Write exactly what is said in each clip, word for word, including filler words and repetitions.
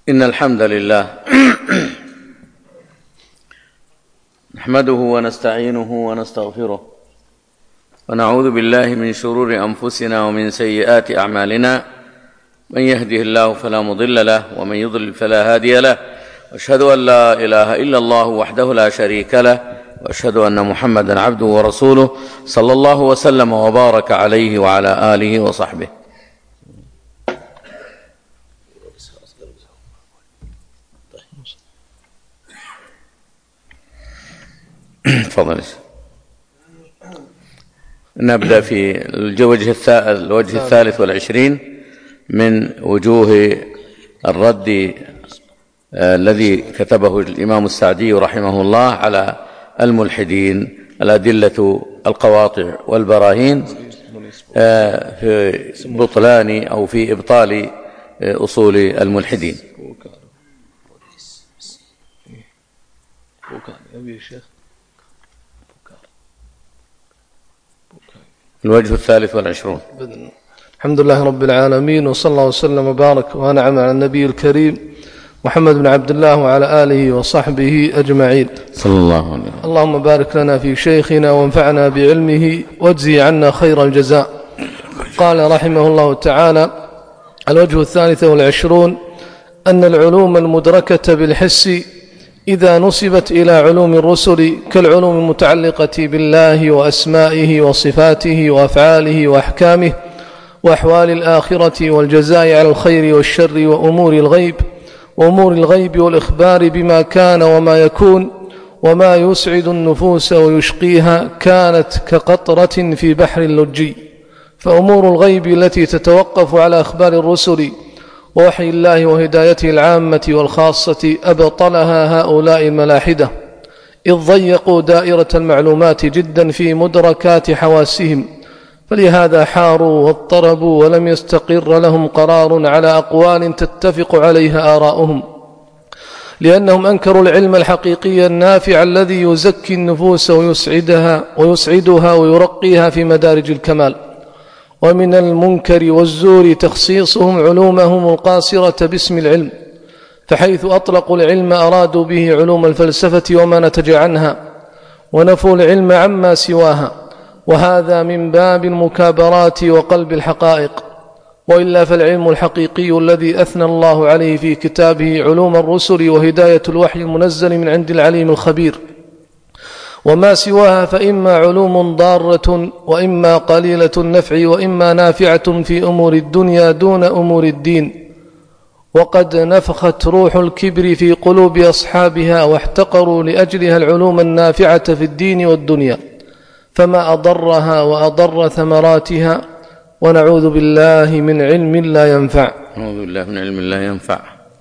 إن الحمد لله نحمده ونستعينه ونستغفره ونعوذ بالله من شرور أنفسنا ومن سيئات أعمالنا. من يهده الله فلا مضل له ومن يضلل فلا هادي له، وأشهد أن لا إله إلا الله وحده لا شريك له، وأشهد أن محمدا عبده ورسوله صلى الله وسلم وبارك عليه وعلى آله وصحبه. تفضل. نبدأ في الوجه الثالث والعشرين من وجوه الرد الذي كتبه الإمام السعدي رحمه الله على الملحدين، الأدلة القواطع والبراهين في بطلان أو في إبطال أصول الملحدين. الوجه الثالث والعشرون. الحمد لله رب العالمين، وصلى الله وسلم وبارك وأنعم على النبي الكريم محمد بن عبد الله وعلى آله وصحبه أجمعين صلى الله عليه وسلم. اللهم بارك لنا في شيخنا وانفعنا بعلمه واجزي عنا خير الجزاء. قال رحمه الله تعالى: الوجه الثالث والعشرون أن العلوم المدركة بالحس إذا نسبت إلى علوم الرسل كالعلوم المتعلقة بالله وأسمائه وصفاته وأفعاله وأحكامه وأحوال الآخرة والجزاء على الخير والشر وأمور الغيب وأمور الغيب والإخبار بما كان وما يكون وما يسعد النفوس ويشقيها، كانت كقطرة في بحر اللجي. فأمور الغيب التي تتوقف على أخبار الرسل ووحي الله وهدايته العامة والخاصة أبطلها هؤلاء الملاحدة، إذ ضيقوا دائرة المعلومات جدا في مدركات حواسهم، فلهذا حاروا واضطربوا ولم يستقر لهم قرار على أقوال تتفق عليها آراؤهم، لأنهم أنكروا العلم الحقيقي النافع الذي يزكي النفوس ويسعدها ويسعدها ويرقيها في مدارج الكمال. ومن المنكر والزور تخصيصهم علومهم القاصرة باسم العلم، فحيث أطلقوا العلم أرادوا به علوم الفلسفة وما نتج عنها، ونفوا العلم عما سواها، وهذا من باب المكابرات وقلب الحقائق. وإلا فالعلم الحقيقي الذي أثنى الله عليه في كتابه علوم الرسل وهداية الوحي المنزل من عند العليم الخبير، وما سواها فإما علوم ضارة وإما قليلة النفع وإما نافعة في أمور الدنيا دون أمور الدين. وقد نفخت روح الكبر في قلوب أصحابها واحتقروا لأجلها العلوم النافعة في الدين والدنيا، فما أضرها وأضر ثمراتها، ونعوذ بالله من علم لا ينفع. نعوذ بالله من علم لا ينفع.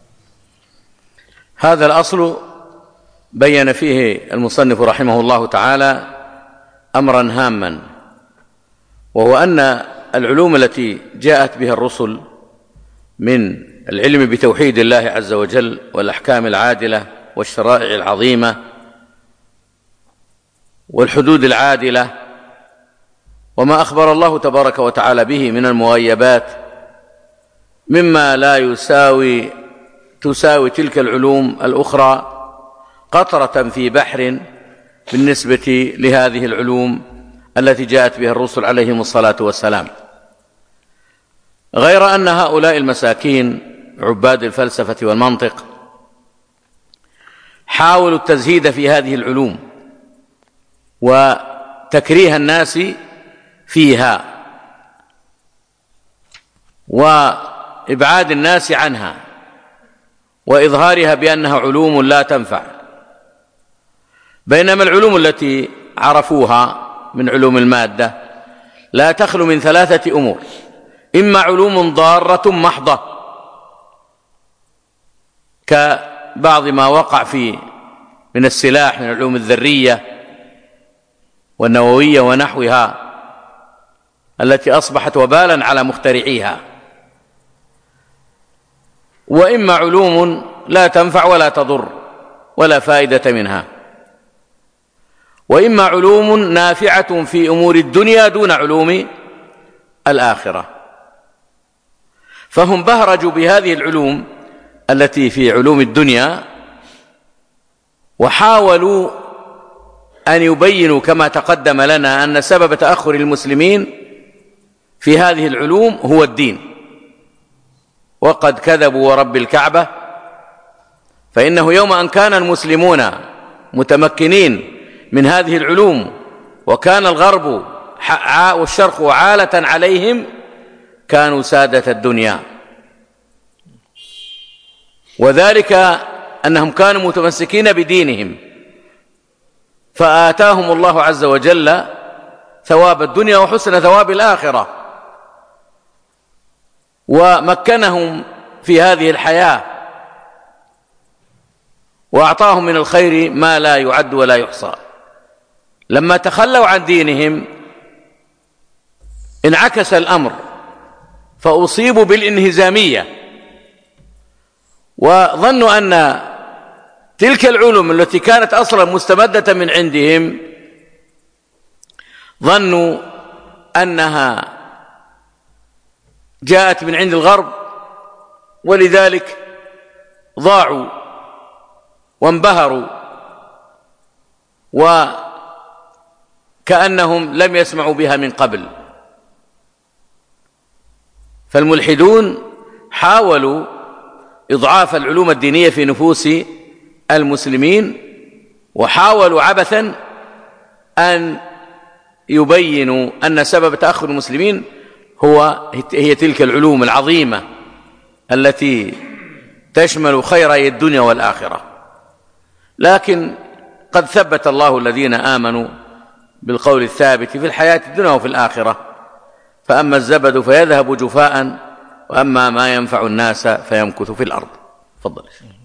هذا الأصل بين فيه المصنف رحمه الله تعالى أمرا هاما، وهو أن العلوم التي جاءت بها الرسل من العلم بتوحيد الله عز وجل والأحكام العادلة والشرائع العظيمة والحدود العادلة وما أخبر الله تبارك وتعالى به من المغيبات مما لا يساوي تساوي تلك العلوم الأخرى قطرة في بحر بالنسبة لهذه العلوم التي جاءت بها الرسل عليهم الصلاة والسلام. غير أن هؤلاء المساكين عباد الفلسفة والمنطق حاولوا التزهيد في هذه العلوم وتكريه الناس فيها وإبعاد الناس عنها وإظهارها بأنها علوم لا تنفع، بينما العلوم التي عرفوها من علوم المادة لا تخلو من ثلاثة أمور: إما علوم ضارة محضة كبعض ما وقع في من السلاح من العلوم الذرية والنووية ونحوها التي أصبحت وبالا على مخترعيها، وإما علوم لا تنفع ولا تضر ولا فائدة منها، وإما علوم نافعة في أمور الدنيا دون علوم الآخرة. فهم بهرجوا بهذه العلوم التي في علوم الدنيا، وحاولوا أن يبينوا كما تقدم لنا أن سبب تأخر المسلمين في هذه العلوم هو الدين، وقد كذبوا ورب الكعبة، فإنه يوم أن كان المسلمون متمكنين من هذه العلوم وكان الغرب والشرق عالة عليهم كانوا سادة الدنيا، وذلك أنهم كانوا متمسكين بدينهم، فآتاهم الله عز وجل ثواب الدنيا وحسن ثواب الآخرة، ومكنهم في هذه الحياة وأعطاهم من الخير ما لا يعد ولا يحصى. لما تخلوا عن دينهم انعكس الأمر فأصيبوا بالانهزامية، وظنوا أن تلك العلوم التي كانت أصلا مستمدة من عندهم ظنوا أنها جاءت من عند الغرب، ولذلك ضاعوا وانبهروا وكأنهم لم يسمعوا بها من قبل. فالملحدون حاولوا إضعاف العلوم الدينية في نفوس المسلمين، وحاولوا عبثا أن يبينوا أن سبب تأخر المسلمين هو هي تلك العلوم العظيمة التي تشمل خيري الدنيا والآخرة. لكن قد ثبت الله الذين آمنوا بالقول الثابت في الحياة الدنيا وفي الآخرة، فأما الزبد فيذهب جفاء وأما ما ينفع الناس فيمكث في الأرض. تفضل.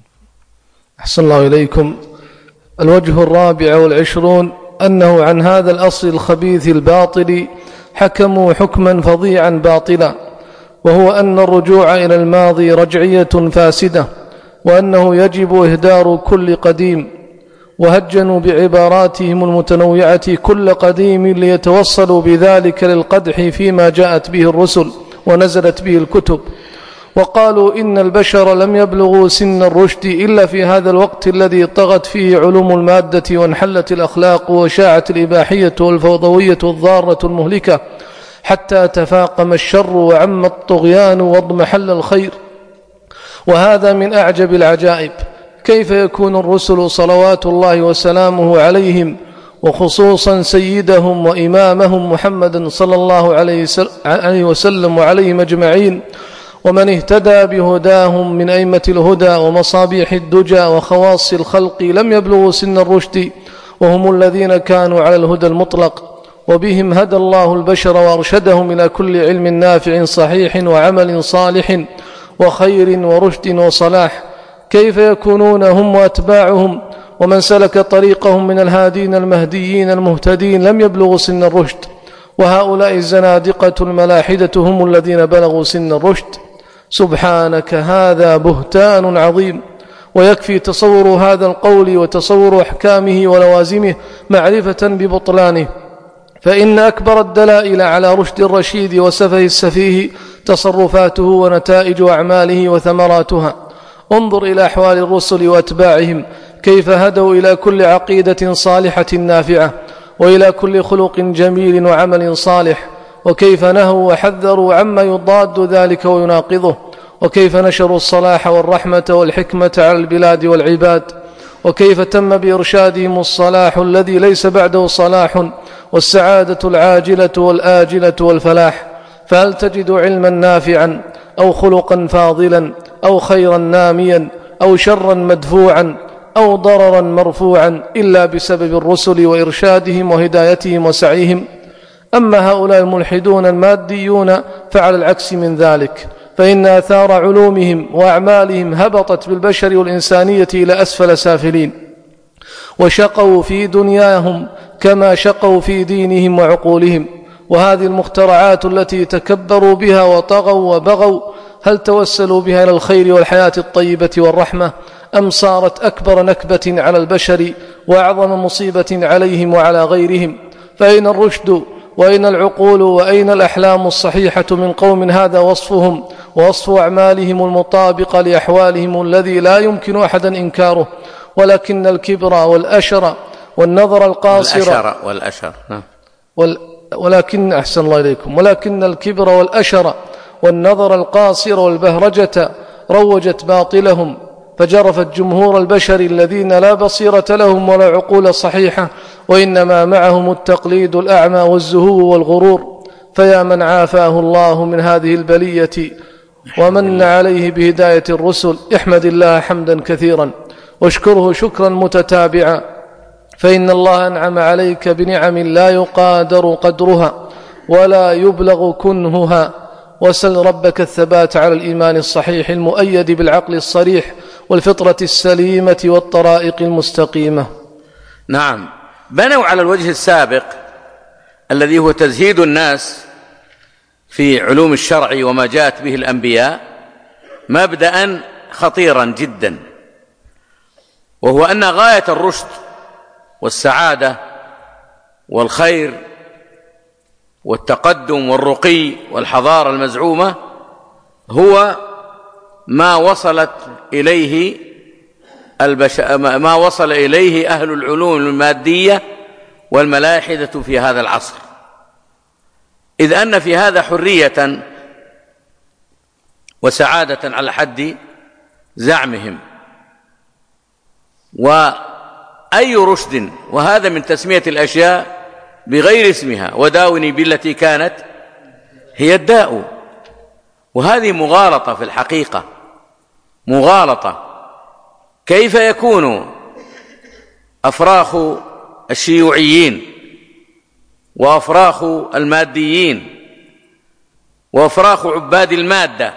أحسن الله إليكم. الوجه الرابع والعشرون أنه عن هذا الأصل الخبيث الباطل حكموا حكما فظيعا باطلا، وهو أن الرجوع إلى الماضي رجعية فاسدة، وأنه يجب إهدار كل قديم، وهجنوا بعباراتهم المتنوعة كل قديم ليتوصلوا بذلك للقدح فيما جاءت به الرسل ونزلت به الكتب، وقالوا إن البشر لم يبلغوا سن الرشد إلا في هذا الوقت الذي طغت فيه علوم المادة وانحلت الأخلاق وشاعت الإباحية والفوضوية الضارة المهلكة، حتى تفاقم الشر وعم الطغيان واضمحل الخير. وهذا من أعجب العجائب. كيف يكون الرسل صلوات الله وسلامه عليهم، وخصوصا سيدهم وإمامهم محمد صلى الله عليه وسلم وعليهم أجمعين، ومن اهتدى بهداهم من أئمة الهدى ومصابيح الدجى وخواص الخلق، لم يبلغوا سن الرشد، وهم الذين كانوا على الهدى المطلق، وبهم هدى الله البشر وأرشدهم إلى كل علم نافع صحيح وعمل صالح وخير ورشد وصلاح. كيف يكونون هم وأتباعهم ومن سلك طريقهم من الهادين المهديين المهتدين لم يبلغوا سن الرشد، وهؤلاء الزنادقة الملاحدة هم الذين بلغوا سن الرشد؟ سبحانك، هذا بهتان عظيم. ويكفي تصور هذا القول وتصور أحكامه ولوازمه معرفة ببطلانه، فإن أكبر الدلائل على رشد الرشيد وسفه السفيه تصرفاته ونتائج أعماله وثمراتها. انظر إلى أحوال الرسل وأتباعهم، كيف هدوا إلى كل عقيدة صالحة نافعة، وإلى كل خلق جميل وعمل صالح، وكيف نهوا وحذروا عما يضاد ذلك ويناقضه، وكيف نشروا الصلاح والرحمة والحكمة على البلاد والعباد، وكيف تم بإرشادهم الصلاح الذي ليس بعده صلاح، والسعادة العاجلة والآجلة والفلاح. فهل تجد علما نافعا أو خلقا فاضلا أو خيرا ناميا أو شرا مدفوعا أو ضررا مرفوعا إلا بسبب الرسل وإرشادهم وهدايتهم وسعيهم؟ أما هؤلاء الملحدون الماديون فعلى العكس من ذلك، فإن آثار علومهم وأعمالهم هبطت بالبشر والإنسانية إلى أسفل سافلين، وشقوا في دنياهم كما شقوا في دينهم وعقولهم. وهذه المخترعات التي تكبروا بها وطغوا وبغوا، هل توسلوا بها إلى الخير والحياة الطيبة والرحمة، أم صارت أكبر نكبة على البشر وأعظم مصيبة عليهم وعلى غيرهم؟ فأين الرشد وأين العقول وأين الأحلام الصحيحة من قوم هذا وصفهم ووصف أعمالهم المطابقة لأحوالهم الذي لا يمكن أحدا إنكاره. ولكن الكبر والأشر والنظر القاصر والأشر والأشر نعم وال ولكن أحسن الله إليكم ولكن الكبر والأشر والنظر القاصر والبهرجة روجت باطلهم، فجرفت جمهور البشر الذين لا بصيرة لهم ولا عقول صحيحة، وإنما معهم التقليد الأعمى والزهو والغرور. فيا من عافاه الله من هذه البلية ومن عليه بهداية الرسل، احمد الله حمدا كثيرا واشكره شكرا متتابعا، فإن الله أنعم عليك بنعم لا يقادر قدرها ولا يبلغ كنهها. وسل ربك الثبات على الإيمان الصحيح المؤيد بالعقل الصريح والفطرة السليمة والطرائق المستقيمة. نعم، بنوا على الوجه السابق الذي هو تزهيد الناس في علوم الشرع وما جاءت به الأنبياء مبدأ خطيرا جدا، وهو أن غاية الرشد والسعادة والخير والتقدم والرقي والحضارة المزعومة هو ما وصلت إليه البش... ما وصل إليه أهل العلوم المادية والملاحدة في هذا العصر، إذ أن في هذا حرية وسعادة على حد زعمهم. وأي رشد، وهذا من تسمية الأشياء بغير اسمها، وداوني بالتي كانت هي الداء. وهذه مغالطة في الحقيقة، مغالطة. كيف يكون أفراخ الشيوعيين وأفراخ الماديين وأفراخ عباد المادة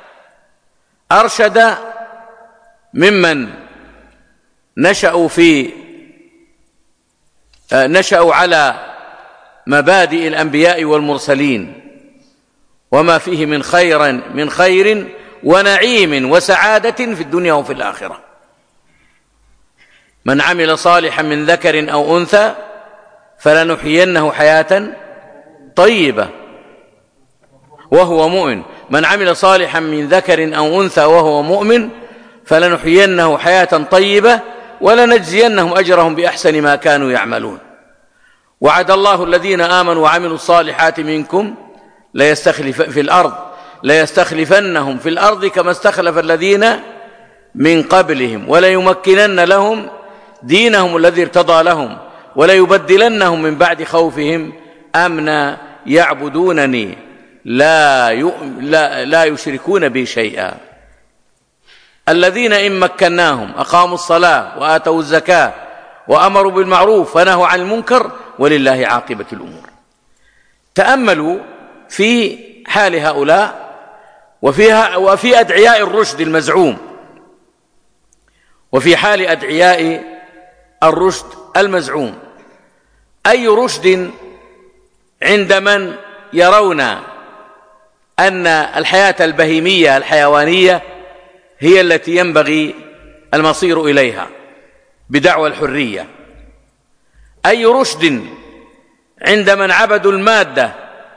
أرشد ممن نشأوا في نشأوا على مبادئ الأنبياء والمرسلين وما فيه من خير من خير ونعيم وسعادة في الدنيا وفي الآخرة. من عمل صالحا من ذكر أو أنثى فلنحيينه حياة طيبة وهو مؤمن. من عمل صالحا من ذكر أو أنثى وهو مؤمن فلنحيينه حياة طيبة ولنجزينهم أجرهم بأحسن ما كانوا يعملون. وعد الله الذين آمنوا وعملوا الصالحات منكم ليستخلف في الأرض ليستخلفنهم في الأرض كما استخلف الذين من قبلهم وليمكنن لهم دينهم الذي ارتضى لهم وليبدلنهم من بعد خوفهم أمنا يعبدونني لا, لا, لا يشركون بي شيئا. الذين إن مكناهم أقاموا الصلاة وآتوا الزكاة وأمروا بالمعروف ونهوا عن المنكر ولله عاقبة الأمور. تأملوا في حال هؤلاء وفيها وفي أدعياء الرشد المزعوم، وفي حال أدعياء الرشد المزعوم. أي رشد عند من يرون أن الحياة البهيمية الحيوانية هي التي ينبغي المصير إليها بدعوى الحرية. أي رشد عند من عبدوا المادة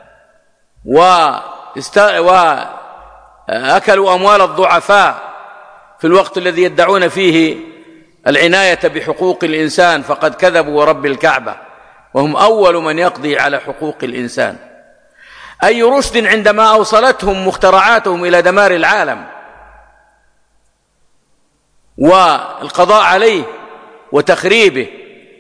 وأكلوا أموال الضعفاء في الوقت الذي يدعون فيه العناية بحقوق الإنسان، فقد كذبوا ورب الكعبة وهم أول من يقضي على حقوق الإنسان. أي رشد عندما أوصلتهم مخترعاتهم إلى دمار العالم والقضاء عليه وتخريبه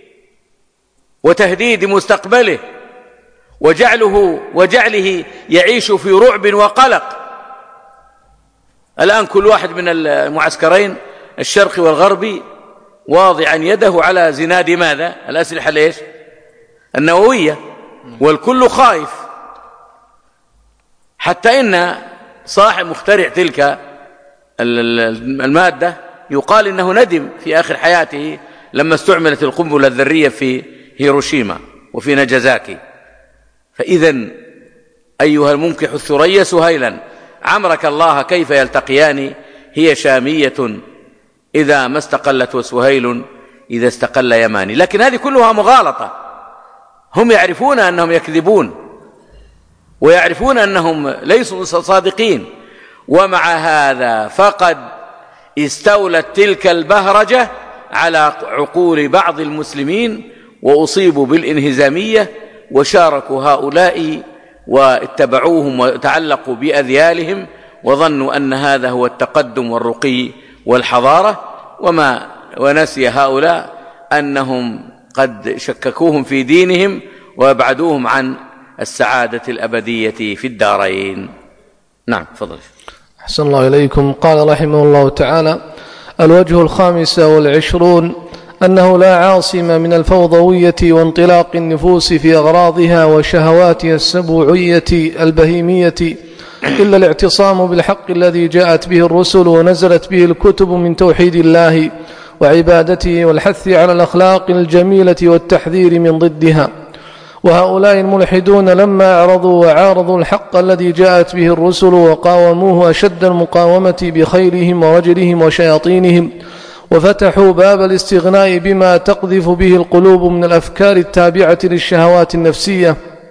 وتهديد مستقبله وجعله وجعله يعيش في رعب وقلق. الآن كل واحد من المعسكرين الشرقي والغربي واضعا يده على زناد ماذا؟ الأسلحة ليش؟ النووية، والكل خائف. حتى إن صاحب مخترع تلك المادة يقال إنه ندم في آخر حياته لما استعملت القنبلة الذرية في هيروشيما وفي ناجازاكي. فإذا أيها المنكح الثريا سهيلا عمرك الله كيف يلتقيان هي شامية إذا ما استقلت وسهيل إذا استقل يماني. لكن هذه كلها مغالطة، هم يعرفون أنهم يكذبون ويعرفون أنهم ليسوا صادقين، ومع هذا فقد استولت تلك البهرجة على عقول بعض المسلمين وأصيبوا بالانهزامية وشاركوا هؤلاء واتبعوهم وتعلقوا بأذيالهم وظنوا أن هذا هو التقدم والرقي والحضارة، وما ونسي هؤلاء أنهم قد شككوهم في دينهم وابعدوهم عن السعادة الأبدية في الدارين. نعم تفضل. أحسن الله إليكم. قال رحمه الله تعالى: الوجه الخامس والعشرون أنه لا عاصم من الفوضوية وانطلاق النفوس في أغراضها وشهواتها السبوعية البهيمية إلا الاعتصام بالحق الذي جاءت به الرسل ونزلت به الكتب من توحيد الله وعبادته والحث على الأخلاق الجميلة والتحذير من ضدها. وهؤلاء الملحدون لما أعرضوا وعارضوا الحق الذي جاءت به الرسل وقاوموه أشد المقاومة بخيلهم ورجلهم وشياطينهم، وفتحوا باب الاستغناء بما تقذف به القلوب من الأفكار التابعة للشهوات النفسية،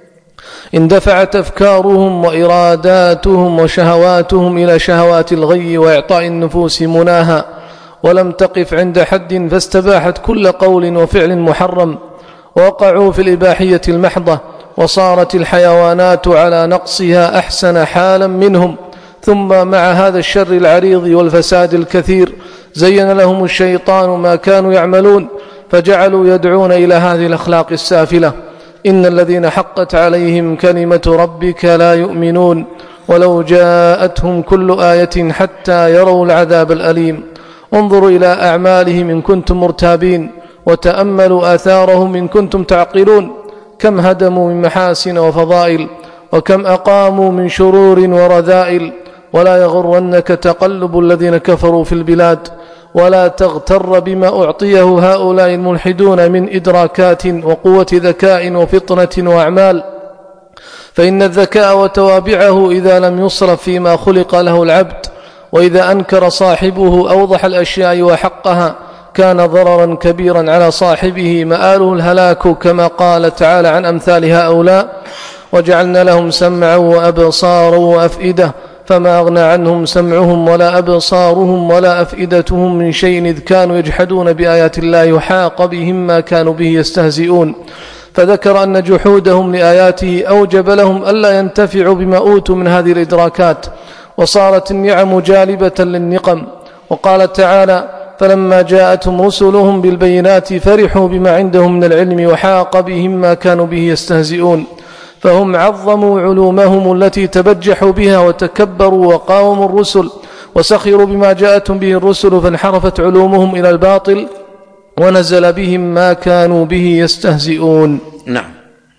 اندفعت أفكارهم وإراداتهم وشهواتهم إلى شهوات الغي وإعطاء النفوس مناها، ولم تقف عند حد فاستباحت كل قول وفعل محرم، ووقعوا في الإباحية المحضة، وصارت الحيوانات على نقصها أحسن حالا منهم. ثم مع هذا الشر العريض والفساد الكثير زين لهم الشيطان ما كانوا يعملون، فجعلوا يدعون إلى هذه الأخلاق السافلة. إن الذين حقت عليهم كلمة ربك لا يؤمنون ولو جاءتهم كل آية حتى يروا العذاب الأليم. انظروا إلى أعمالهم إن كنتم مرتابين، وتأملوا آثارهم إن كنتم تعقلون. كم هدموا من محاسن وفضائل، وكم أقاموا من شرور ورذائل. ولا يغرنك تقلب الذين كفروا في البلاد، ولا تغتر بما أعطيه هؤلاء الملحدون من إدراكات وقوة ذكاء وفطنة وأعمال، فإن الذكاء وتوابعه إذا لم يصرف فيما خلق له العبد، وإذا أنكر صاحبه أوضح الأشياء وحقها، كان ضررا كبيرا على صاحبه مآله الهلاك، كما قال تعالى عن أمثال هؤلاء: وجعلنا لهم سمعا وأبصارا وأفئدة فما أغنى عنهم سمعهم ولا أبصارهم ولا أفئدتهم من شيء إذ كانوا يجحدون بآيات الله وحاق بهم ما كانوا به يستهزئون. فذكر أن جحودهم لآياته أوجب لهم ألا ينتفعوا بما أوتوا من هذه الإدراكات، وصارت النعم جالبة للنقم. وقال تعالى: فلما جاءتهم رسلهم بالبينات فرحوا بما عندهم من العلم وحاق بهم ما كانوا به يستهزئون. فهم عظموا علومهم التي تبجحوا بها وتكبروا وقاوموا الرسل، وسخروا بما جاءتهم به الرسل، فانحرفت علومهم إلى الباطل ونزل بهم ما كانوا به يستهزئون. نعم.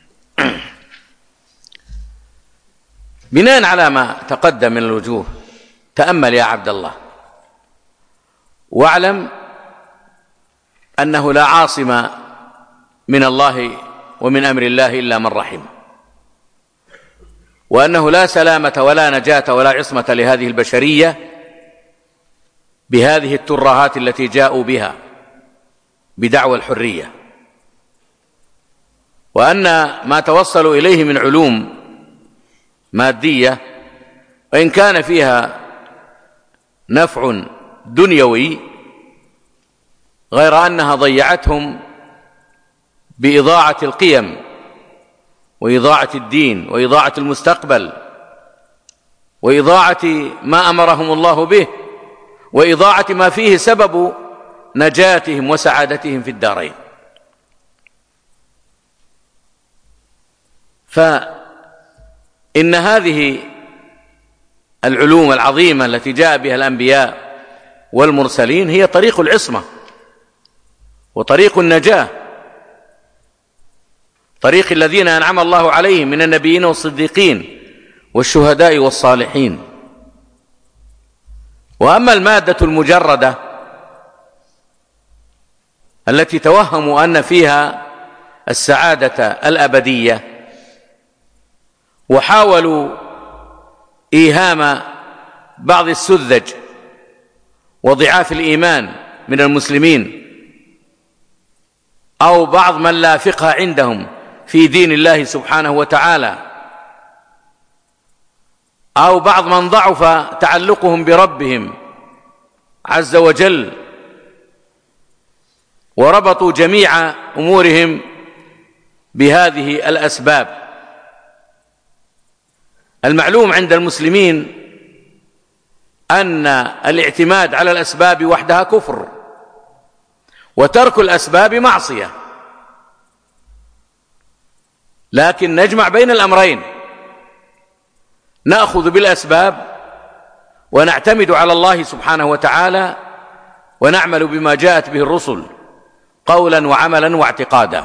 بناء على ما تقدم من الوجوه، تأمل يا عبد الله واعلم أنه لا عاصم من الله ومن أمر الله إلا من رحم، وأنه لا سلامة ولا نجاة ولا عصمة لهذه البشرية بهذه الترهات التي جاءوا بها بدعوى الحرية، وأن ما توصلوا إليه من علوم مادية وإن كان فيها نفع دنيوي، غير أنها ضيعتهم بإضاعة القيم وإضاعة الدين وإضاعة المستقبل وإضاعة ما أمرهم الله به وإضاعة ما فيه سبب نجاتهم وسعادتهم في الدارين. فإن هذه العلوم العظيمة التي جاء بها الأنبياء والمرسلين هي طريق العصمة وطريق النجاة، طريق الذين أنعم الله عليهم من النبيين والصديقين والشهداء والصالحين. وأما المادة المجردة التي توهموا أن فيها السعادة الأبدية وحاولوا إيهام بعض السذج وضعاف الإيمان من المسلمين أو بعض من لا فقه عندهم في دين الله سبحانه وتعالى، أو بعض من ضعف تعلقهم بربهم عز وجل وربطوا جميع أمورهم بهذه الأسباب. المعلوم عند المسلمين أن الاعتماد على الأسباب وحدها كفر، وترك الأسباب معصية، لكن نجمع بين الأمرين، نأخذ بالأسباب ونعتمد على الله سبحانه وتعالى ونعمل بما جاءت به الرسل قولا وعملا واعتقادا،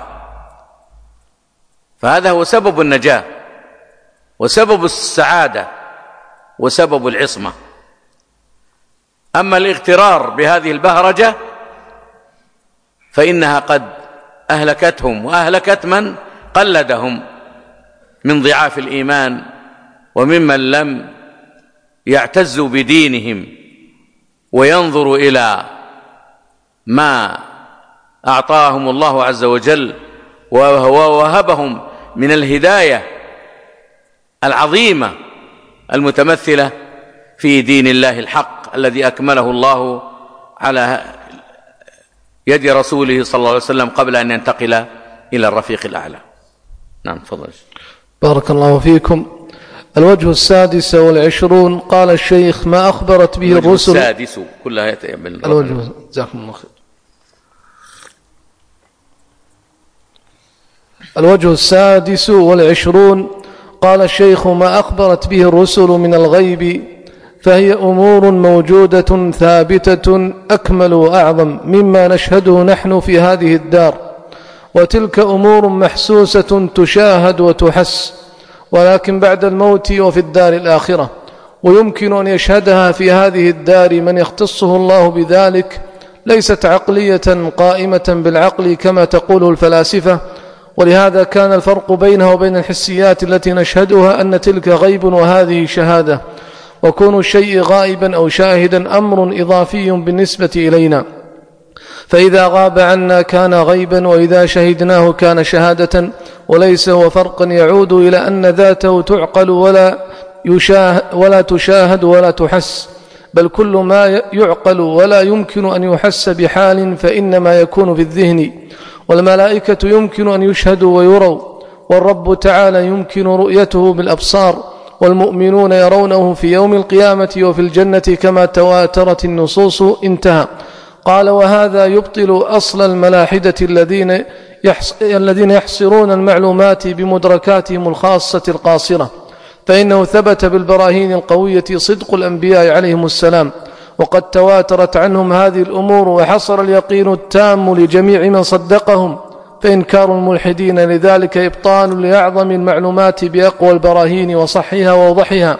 فهذا هو سبب النجاة وسبب السعادة وسبب العصمة. أما الاغترار بهذه البهرجة فإنها قد أهلكتهم وأهلكت من قلدهم من ضعاف الإيمان وممن لم يعتزوا بدينهم وينظروا إلى ما أعطاهم الله عز وجل ووهبهم من الهداية العظيمة المتمثلة في دين الله الحق الذي أكمله الله على يد رسوله صلى الله عليه وسلم قبل أن ينتقل إلى الرفيق الأعلى. نعم تفضل. بارك الله فيكم. الوجه السادس والعشرون قال الشيخ: ما أخبرت به الرسل. السادس كلها يتقبل الوجه. جزاكم الله خير. الوجه السادس والعشرون قال الشيخ: ما أخبرت به الرسل من الغيب فهي أمور موجودة ثابتة أكمل وأعظم مما نشهده نحن في هذه الدار، وتلك أمور محسوسة تشاهد وتحس، ولكن بعد الموت وفي الدار الآخرة، ويمكن أن يشهدها في هذه الدار من يختصه الله بذلك، ليست عقلية قائمة بالعقل كما تقول الفلاسفة. ولهذا كان الفرق بينها وبين الحسيات التي نشهدها أن تلك غيب وهذه شهادة، وكون الشيء غائبا أو شاهدا أمر إضافي بالنسبة إلينا، فإذا غاب عنا كان غيبا، وإذا شهدناه كان شهادة، وليس هو فرقا يعود إلى أن ذاته تعقل ولا, يشاهد ولا تشاهد ولا تحس، بل كل ما يعقل ولا يمكن أن يحس بحال فإنما يكون في الذهن. والملائكة يمكن أن يشهدوا ويروا، والرب تعالى يمكن رؤيته بالأبصار، والمؤمنون يرونه في يوم القيامة وفي الجنة كما تواترت النصوص. انتهى. قال: وهذا يبطل أصل الملاحدة الذين الذين يحصرون المعلومات بمدركاتهم الخاصة القاصرة، فإنه ثبت بالبراهين القوية صدق الأنبياء عليهم السلام، وقد تواترت عنهم هذه الأمور، وحصل اليقين التام لجميع من صدقهم، فإنكار الملحدين لذلك إبطال لأعظم المعلومات بأقوى البراهين وصحها ووضحها،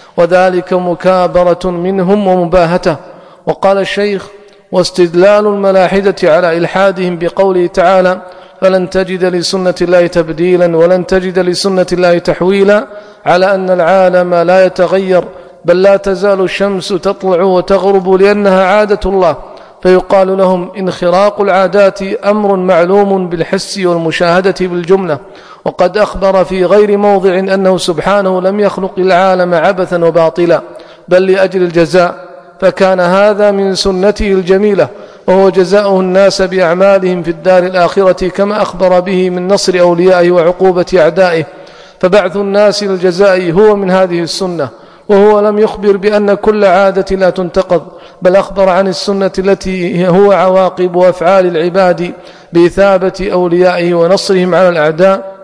وذلك مكابرة منهم ومباهته. وقال الشيخ: واستدلال الملاحدة على إلحادهم بقوله تعالى: فلن تجد لسنة الله تبديلا ولن تجد لسنة الله تحويلا، على أن العالم لا يتغير، بل لا تزال الشمس تطلع وتغرب لأنها عادة الله، فيقال لهم انخراق العادات أمر معلوم بالحس والمشاهدة بالجملة. وقد أخبر في غير موضع أنه سبحانه لم يخلق العالم عبثا وباطلا، بل لأجل الجزاء، فكان هذا من سنته الجميلة، وهو جزاؤه الناس بأعمالهم في الدار الآخرة، كما أخبر به من نصر أوليائه وعقوبة أعدائه. فبعث الناس للجزاء هو من هذه السنة، وهو لم يخبر بأن كل عادة لا تنتقض، بل أخبر عن السنة التي هو عواقب أفعال العباد بإثابة أوليائه ونصرهم على الأعداء،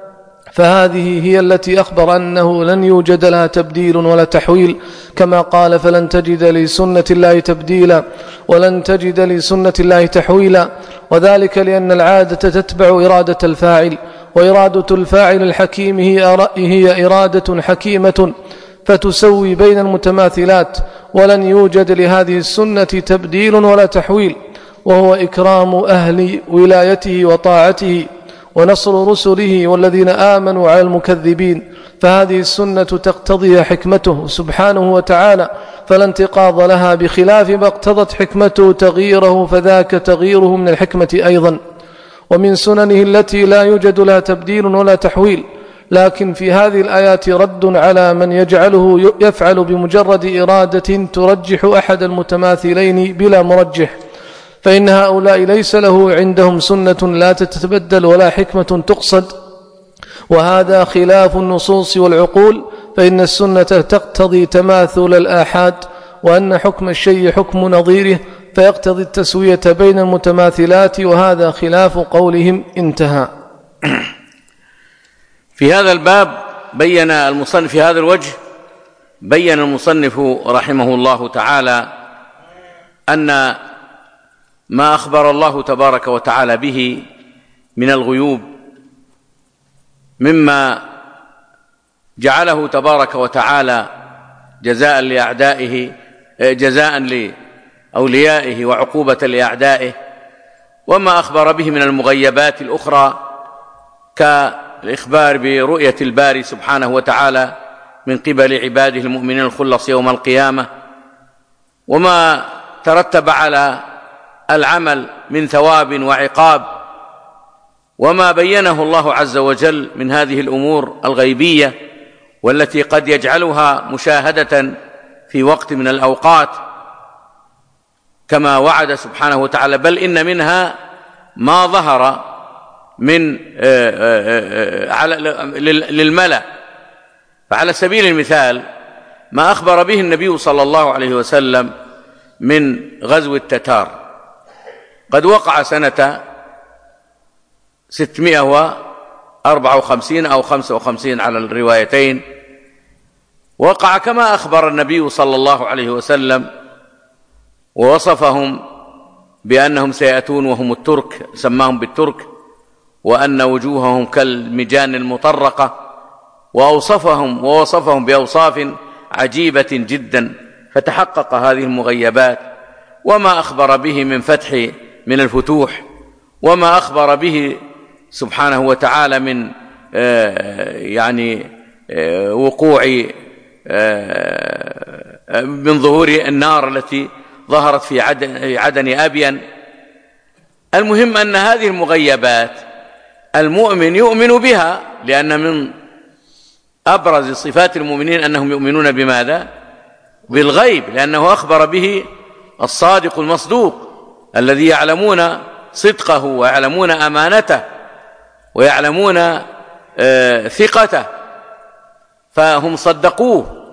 فهذه هي التي أخبر أنه لن يوجد لها تبديل ولا تحويل، كما قال: فلن تجد لسنة الله تبديلا ولن تجد لسنة الله تحويلا. وذلك لأن العادة تتبع إرادة الفاعل، وإرادة الفاعل الحكيم هي إرادة حكيمة فتسوي بين المتماثلات، ولن يوجد لهذه السنة تبديل ولا تحويل، وهو إكرام أهل ولايته وطاعته ونصر رسله والذين آمنوا على المكذبين، فهذه السنة تقتضي حكمته سبحانه وتعالى، فلا انتقاض لها، بخلاف ما اقتضت حكمته تغييره، فذاك تغييره من الحكمة أيضا. ومن سننه التي لا يوجد لها تبديل ولا تحويل. لكن في هذه الآيات رد على من يجعله يفعل بمجرد إرادة ترجح أحد المتماثلين بلا مرجح، فإن هؤلاء ليس له عندهم سنة لا تتبدل ولا حكمة تقصد، وهذا خلاف النصوص والعقول، فإن السنة تقتضي تماثل الآحاد، وأن حكم الشيء حكم نظيره، فيقتضي التسوية بين المتماثلات، وهذا خلاف قولهم. انتهى. في هذا الباب بين المصنف في هذا الوجه بين المصنف رحمه الله تعالى أن ما أخبر الله تبارك وتعالى به من الغيوب مما جعله تبارك وتعالى جزاء لأعدائه جزاء لأوليائه وعقوبة لأعدائه، وما أخبر به من المغيبات الأخرى كالإخبار برؤية الباري سبحانه وتعالى من قبل عباده المؤمنين الخلص يوم القيامة، وما ترتب على العمل من ثواب وعقاب، وما بينه الله عز وجل من هذه الأمور الغيبية والتي قد يجعلها مشاهدة في وقت من الأوقات كما وعد سبحانه وتعالى، بل إن منها ما ظهر من للملأ. فعلى سبيل المثال ما أخبر به النبي صلى الله عليه وسلم من غزو التتار، قد وقع سنة ستمائة وأربعة وخمسين أو خمسة وخمسين على الروايتين، وقع كما أخبر النبي صلى الله عليه وسلم، ووصفهم بأنهم سيأتون وهم الترك، سماهم بالترك، وأن وجوههم كالمجان المطرقة، وأوصفهم ووصفهم بأوصاف عجيبة جدا، فتحقق هذه المغيبات. وما أخبر به من فتح من الفتوح، وما أخبر به سبحانه وتعالى من يعني وقوع من ظهور النار التي ظهرت في عدن, عدن أبين. المهم أن هذه المغيبات المؤمن يؤمن بها، لأن من أبرز صفات المؤمنين أنهم يؤمنون بماذا؟ بالغيب، لأنه أخبر به الصادق المصدوق الذي يعلمون صدقه ويعلمون أمانته ويعلمون آه ثقته، فهم صدقوه.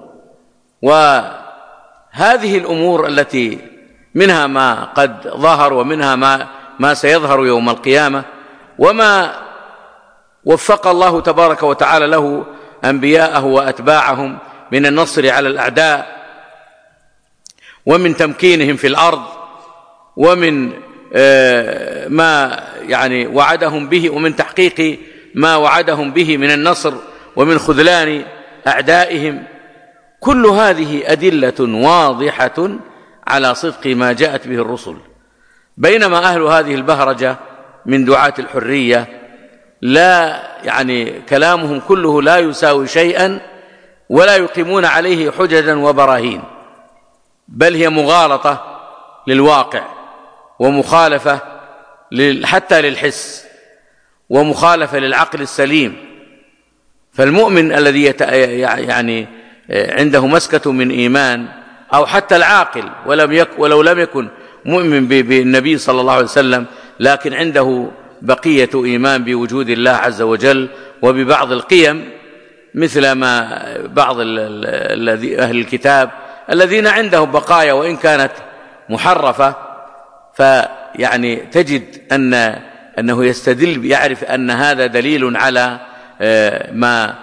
وهذه الأمور التي منها ما قد ظهر ومنها ما, ما سيظهر يوم القيامة، وما وفق الله تبارك وتعالى له أنبياءه وأتباعهم من النصر على الأعداء، ومن تمكينهم في الأرض، ومن آه ما يعني وعدهم به، ومن تحقيق ما وعدهم به من النصر ومن خذلان أعدائهم. كل هذه أدلة واضحة على صدق ما جاءت به الرسل، بينما أهل هذه البهرجة من دعاة الحرية لا يعني كلامهم كله لا يساوي شيئا، ولا يقيمون عليه حججا وبراهين، بل هي مغالطة للواقع، ومخالفة حتى للحس، ومخالفة للعقل السليم. فالمؤمن الذي يعني عنده مسكة من إيمان، أو حتى العاقل ولم يك ولو لم يكن مؤمن بالنبي صلى الله عليه وسلم، لكن عنده بقية إيمان بوجود الله عز وجل وببعض القيم، مثل ما بعض أهل الكتاب الذين عندهم بقايا وإن كانت محرفة، فيعني تجد أن أنه يستدل، يعرف أن هذا دليل على ما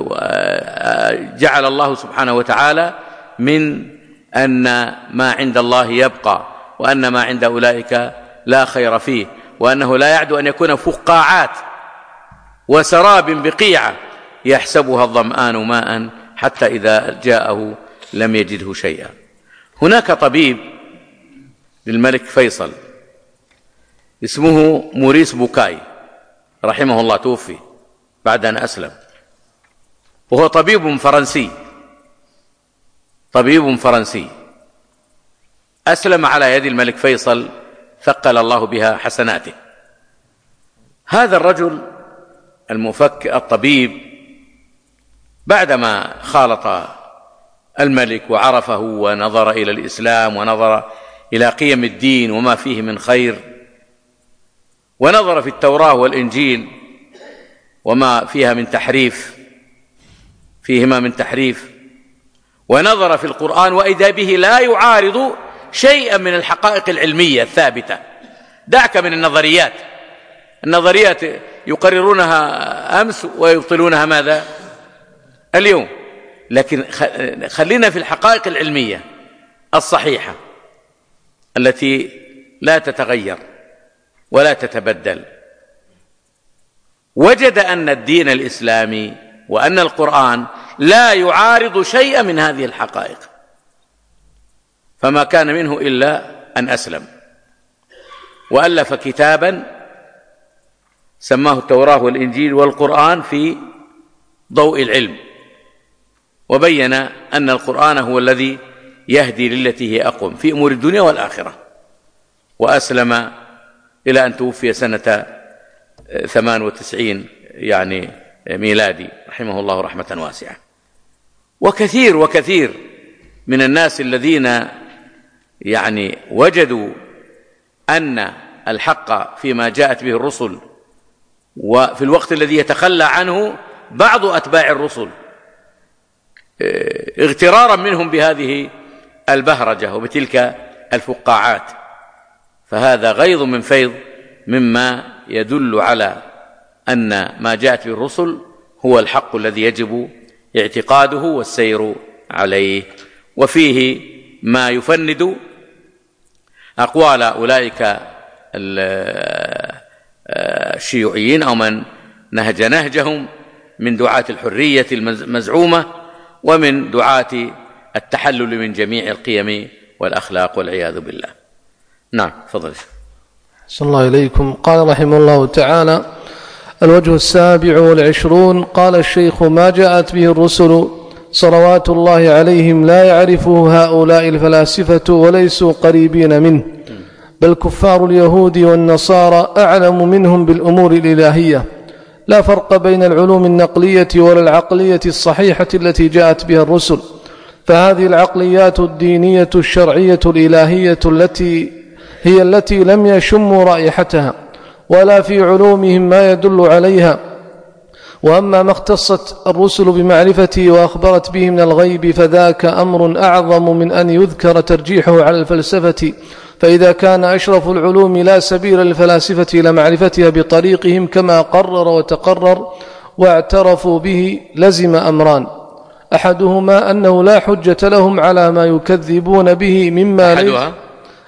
جعل الله سبحانه وتعالى من أن ما عند الله يبقى، وأن ما عند أولئك لا خير فيه، وأنه لا يعدو أن يكون فقاعات وسراب بقيعة يحسبها الظمآن ماء حتى إذا جاءه لم يجده شيئا. هناك طبيب للملك فيصل اسمه موريس بوكاي رحمه الله، توفي بعد أن أسلم، وهو طبيب فرنسي طبيب فرنسي أسلم على يد الملك فيصل، ثقل الله بها حسناته. هذا الرجل المفكر الطبيب بعدما خالط الملك وعرفه ونظر إلى الإسلام ونظر إلى قيم الدين وما فيه من خير، ونظر في التوراة والإنجيل وما فيها من تحريف فيهما من تحريف، ونظر في القرآن وإذا به لا يعارض شيئا من الحقائق العلمية الثابتة. دعك من النظريات، النظريات يقررونها أمس ويبطلونها ماذا اليوم، لكن خلينا في الحقائق العلمية الصحيحة التي لا تتغير ولا تتبدل. وجد أن الدين الإسلامي وأن القرآن لا يعارض شيئا من هذه الحقائق، فما كان منه إلا أن أسلم، وألف كتابا سماه التوراة والإنجيل والقرآن في ضوء العلم، وبين أن القرآن هو الذي يهدي للتي هي أقوم في أمور الدنيا والآخرة، وأسلم إلى أن توفي سنة ثمان وتسعين يعني ميلادي رحمه الله رحمة واسعة. وكثير وكثير من الناس الذين يعني وجدوا أن الحق فيما جاءت به الرسل، وفي الوقت الذي يتخلى عنه بعض أتباع الرسل اغترارا منهم بهذه البهرجة وبتلك الفقاعات، فهذا غيظ من فيض مما يدل على أن ما جاءت به الرسل هو الحق الذي يجب اعتقاده والسير عليه. وفيه ما يفند أقوال أولئك الشيوعيين أو من نهج نهجهم من دعاة الحرية المزعومة ومن دعاة التحلل من جميع القيم والأخلاق والعياذ بالله. نعم فضل. صلى الله إليكم. قال رحمه الله تعالى: الوجه السابع والعشرون. قال الشيخ: ما جاءت به الرسل صلوات الله عليهم لا يعرفه هؤلاء الفلاسفة وليسوا قريبين منه، بل كفار اليهود والنصارى أعلم منهم بالأمور الإلهية، لا فرق بين العلوم النقلية ولا العقلية الصحيحة التي جاءت بها الرسل، فهذه العقليات الدينية الشرعية الإلهية التي هي التي لم يشموا رائحتها ولا في علومهم ما يدل عليها. وأما ما اختصت الرسل بمعرفته وأخبرت به من الغيب فذاك أمر أعظم من أن يذكر ترجيحه على الفلسفة، فإذا كان أشرف العلوم لا سبيل للفلاسفة إلى معرفتها بطريقهم كما قرر وتقرر واعترفوا به، لزم أمران: أحدهما أنه لا حجة لهم على ما يكذبون به مما أحدها ليس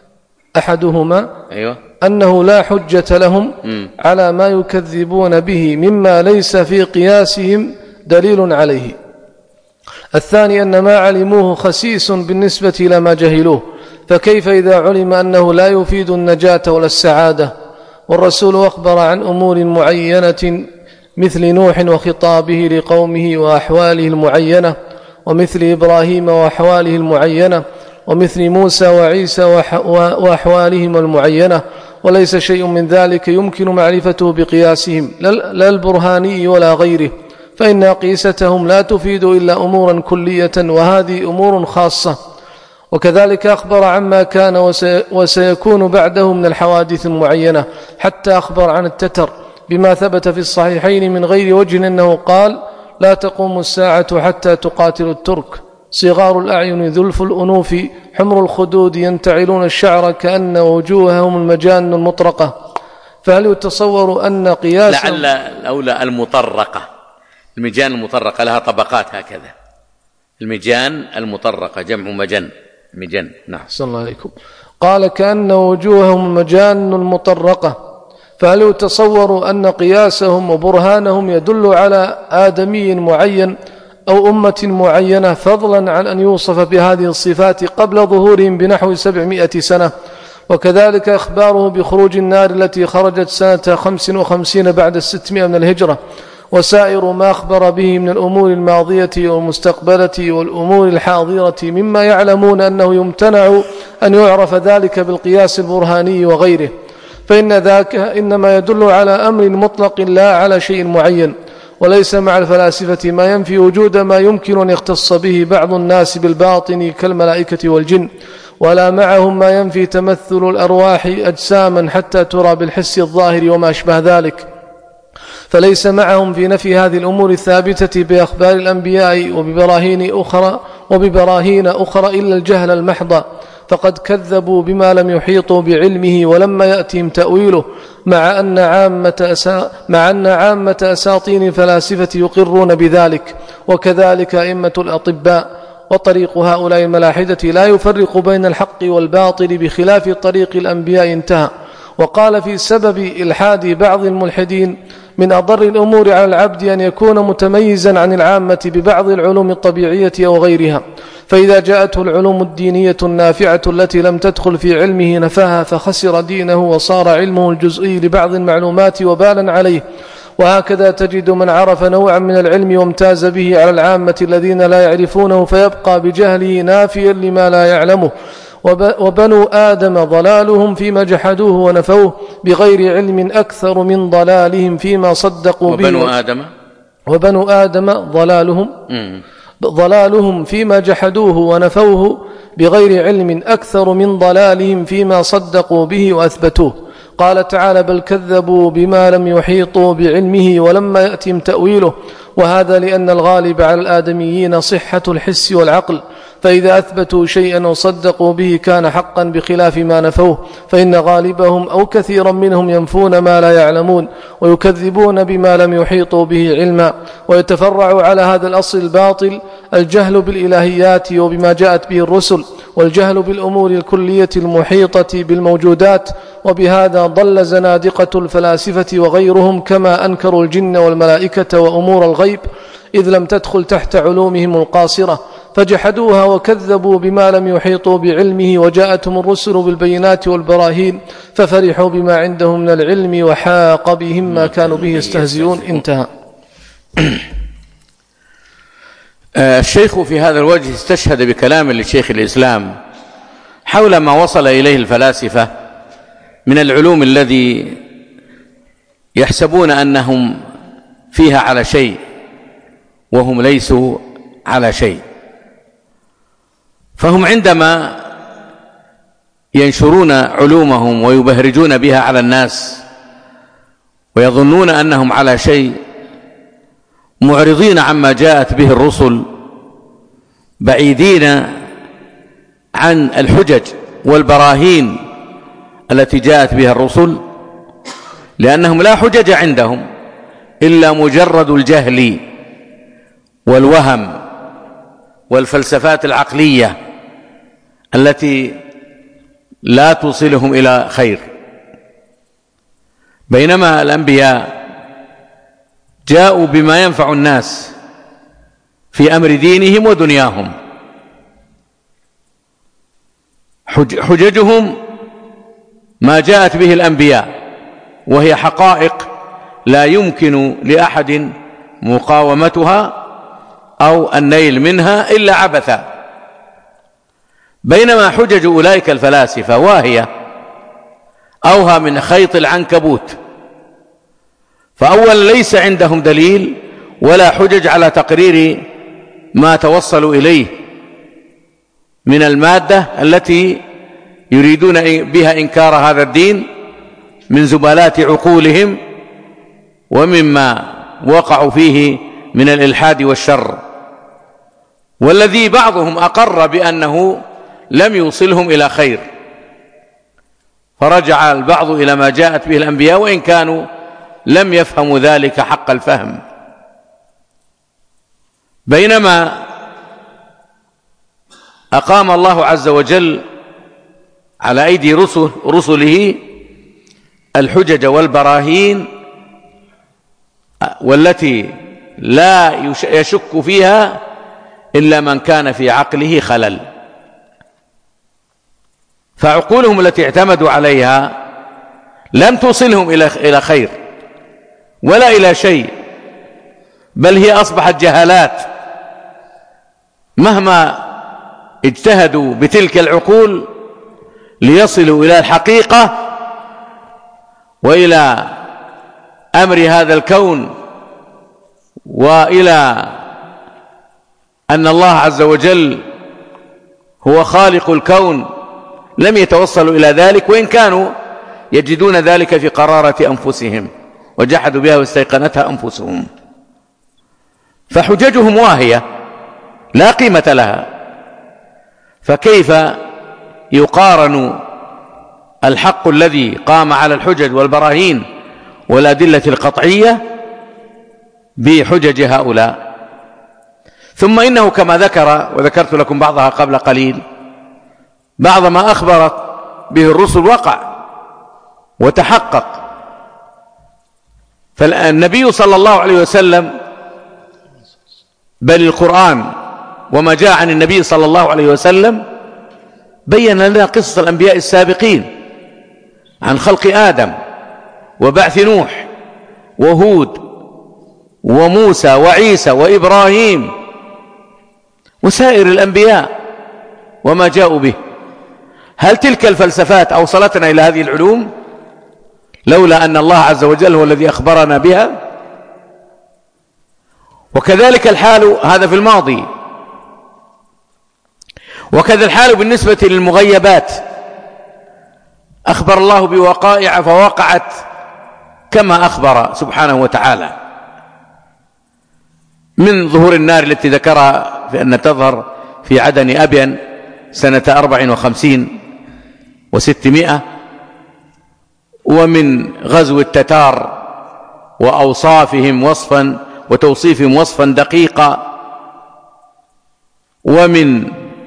أحدهما أيوة. أنه لا حجة لهم م. على ما يكذبون به مما ليس في قياسهم دليل عليه. الثاني أن ما علموه خسيس بالنسبة إلى ما جهلوه، فكيف إذا علم أنه لا يفيد النجاة ولا السعادة؟ والرسول أخبر عن أمور معينة مثل نوح وخطابه لقومه وأحواله المعينة، ومثل إبراهيم وأحواله المعينة، ومثل موسى وعيسى وأحوالهم المعينة، وليس شيء من ذلك يمكن معرفته بقياسهم لا البرهاني ولا غيره، فإن قياستهم لا تفيد إلا أمورا كلية، وهذه أمور خاصة. وكذلك أخبر عما كان وسيكون بعده من الحوادث المعينة، حتى أخبر عن التتر بما ثبت في الصحيحين من غير وجه أنه قال: لا تقوم الساعة حتى تقاتل الترك، صغار الأعين ذلف الأنوف حمر الخدود ينتعلون الشعر كأن وجوههم المجان المطرقة. فهل يتصور أن قياس لعل الأولى المطرقة، المجان المطرقة لها طبقات هكذا، المجان المطرقة جمع مجن مجن. نعم صلى الله عليكم. قال: كأن وجوههم المجان المطرقة. فهل يتصور أن قياسهم وبرهانهم يدل على آدمي معين أو أمة معينة، فضلا عن أن يوصف بهذه الصفات قبل ظهورهم بنحو سبعمائة سنة؟ وكذلك إخباره بخروج النار التي خرجت سنة خمس وخمسين بعد الستمائة من الهجرة، وسائر ما أخبر به من الأمور الماضية والمستقبلة والأمور الحاضرة مما يعلمون أنه يمتنع أن يعرف ذلك بالقياس البرهاني وغيره. فإن ذاك إنما يدل على أمر مطلق لا على شيء معين. وليس مع الفلاسفة ما ينفي وجود ما يمكن أن يختص به بعض الناس بالباطن كالملائكة والجن، ولا معهم ما ينفي تمثل الأرواح أجساما حتى ترى بالحس الظاهر وما أشبه ذلك. فليس معهم في نفي هذه الأمور الثابتة بأخبار الأنبياء وببراهين أخرى, وببراهين أخرى إلا الجهل المحض، فقد كذبوا بما لم يحيطوا بعلمه ولما يأتهم تأويله، مع أن عامة, أسا مع أن عامة أساطين الفلاسفة يقرون بذلك، وكذلك أئمة الأطباء. وطريق هؤلاء الملاحدة لا يفرق بين الحق والباطل بخلاف طريق الأنبياء انتهى. وقال في سبب إلحاد بعض الملحدين: من أضر الأمور على العبد أن يكون متميزا عن العامة ببعض العلوم الطبيعية أو غيرها، فإذا جاءته العلوم الدينية النافعة التي لم تدخل في علمه نفاها، فخسر دينه وصار علمه الجزئي لبعض المعلومات وبالا عليه. وهكذا تجد من عرف نوعا من العلم وامتاز به على العامة الذين لا يعرفونه، فيبقى بجهله نافيا لما لا يعلمه. وبنو آدم ضلالهم فيما جحدوه ونفوه بغير علم أكثر من ضلالهم فيما صدقوا به. وبنو آدم وبنو آدم ضلالهم ضلالهم فيما جحدوه ونفوه بغير علم أكثر من ضلالهم فيما صدقوا به وأثبتوه. قال تعالى: بل كذبوا بما لم يحيطوا بعلمه ولما يأتهم تأويله. وهذا لأن الغالب على الآدميين صحة الحس والعقل، فإذا أثبتوا شيئا وصدقوا به كان حقا بخلاف ما نفوه، فإن غالبهم أو كثيرا منهم ينفون ما لا يعلمون ويكذبون بما لم يحيطوا به علما. ويتفرع على هذا الأصل الباطل الجهل بالإلهيات وبما جاءت به الرسل، والجهل بالأمور الكلية المحيطة بالموجودات. وبهذا ضل زنادقة الفلاسفة وغيرهم، كما أنكروا الجن والملائكة وأمور الغيب إذ لم تدخل تحت علومهم القاصرة، فجحدوها وكذبوا بما لم يحيطوا بعلمه، وجاءتهم الرسل بالبينات والبراهين ففرحوا بما عندهم من العلم وحاق بهم ما كانوا به يستهزئون. انتهى. الشيخ في هذا الوجه استشهد بكلام لشيخ الإسلام حول ما وصل إليه الفلاسفة من العلوم الذي يحسبون أنهم فيها على شيء وهم ليسوا على شيء. فهم عندما ينشرون علومهم ويبهرجون بها على الناس ويظنون أنهم على شيء، معرضين عما جاءت به الرسل، بعيدين عن الحجج والبراهين التي جاءت بها الرسل، لأنهم لا حجج عندهم إلا مجرد الجهل والوهم والفلسفات العقلية التي لا توصلهم إلى خير. بينما الأنبياء جاءوا بما ينفع الناس في أمر دينهم ودنياهم. حججهم ما جاءت به الأنبياء، وهي حقائق لا يمكن لأحد مقاومتها أو النيل منها إلا عبثا. بينما حجج أولئك الفلاسفة واهية أوهى من خيط العنكبوت، فأولا ليس عندهم دليل ولا حجج على تقرير ما توصلوا إليه من المادة التي يريدون بها إنكار هذا الدين من زبالات عقولهم ومما وقعوا فيه من الإلحاد والشر، والذي بعضهم أقر بأنه لم يوصلهم إلى خير، فرجع البعض إلى ما جاءت به الأنبياء وإن كانوا لم يفهموا ذلك حق الفهم. بينما أقام الله عز وجل على أيدي رسل رسله الحجج والبراهين، والتي لا يشك فيها إلا من كان في عقله خلل. فعقولهم التي اعتمدوا عليها لم توصلهم إلى خير ولا إلى شيء، بل هي أصبحت جهالات. مهما اجتهدوا بتلك العقول ليصلوا إلى الحقيقة وإلى أمر هذا الكون وإلى أن الله عز وجل هو خالق الكون لم يتوصلوا إلى ذلك، وإن كانوا يجدون ذلك في قرارة أنفسهم وجحدوا بها واستيقنتها أنفسهم. فحججهم واهية لا قيمة لها. فكيف يقارن الحق الذي قام على الحجج والبراهين والأدلة القطعية بحجج هؤلاء؟ ثم إنه كما ذكر وذكرت لكم بعضها قبل قليل، بعض ما أخبرت به الرسل وقع وتحقق. فالنبي صلى الله عليه وسلم بل القرآن وما جاء عن النبي صلى الله عليه وسلم بين لنا قصص الأنبياء السابقين عن خلق آدم وبعث نوح وهود وموسى وعيسى وإبراهيم وسائر الأنبياء وما جاءوا به. هل تلك الفلسفات أوصلتنا إلى هذه العلوم لولا أن الله عز وجل هو الذي أخبرنا بها؟ وكذلك الحال هذا في الماضي، وكذا الحال بالنسبة للمغيبات. أخبر الله بوقائع فوقعت كما أخبر سبحانه وتعالى، من ظهور النار التي ذكرها في أن تظهر في عدن أبين سنة أربع وخمسين وستمائة، ومن غزو التتار وأوصافهم وصفا وتوصيفهم وصفا دقيقا، ومن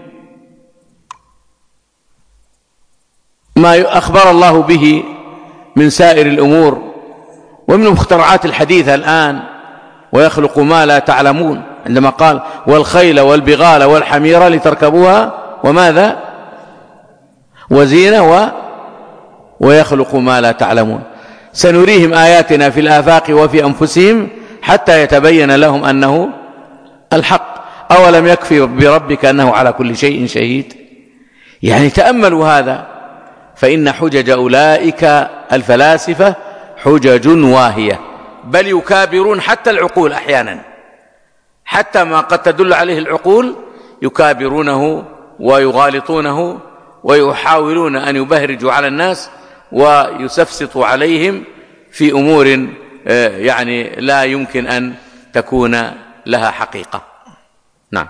ما أخبر الله به من سائر الأمور، ومن المخترعات الحديثة الآن ويخلق ما لا تعلمون، عندما قال والخيل والبغال والحمير لتركبوها وماذا وزينة و ويخلق ما لا تعلمون. سنريهم آياتنا في الآفاق وفي أنفسهم حتى يتبين لهم أنه الحق. أولم يكفي بربك أنه على كل شيء شهيد؟ يعني تأملوا هذا، فإن حجج أولئك الفلاسفة حجج واهية، بل يكابرون حتى العقول أحيانا، حتى ما قد تدل عليه العقول يكابرونه ويغالطونه ويحاولون أن يبهرجوا على الناس ويسفسطوا عليهم في أمور يعني لا يمكن أن تكون لها حقيقة. نعم.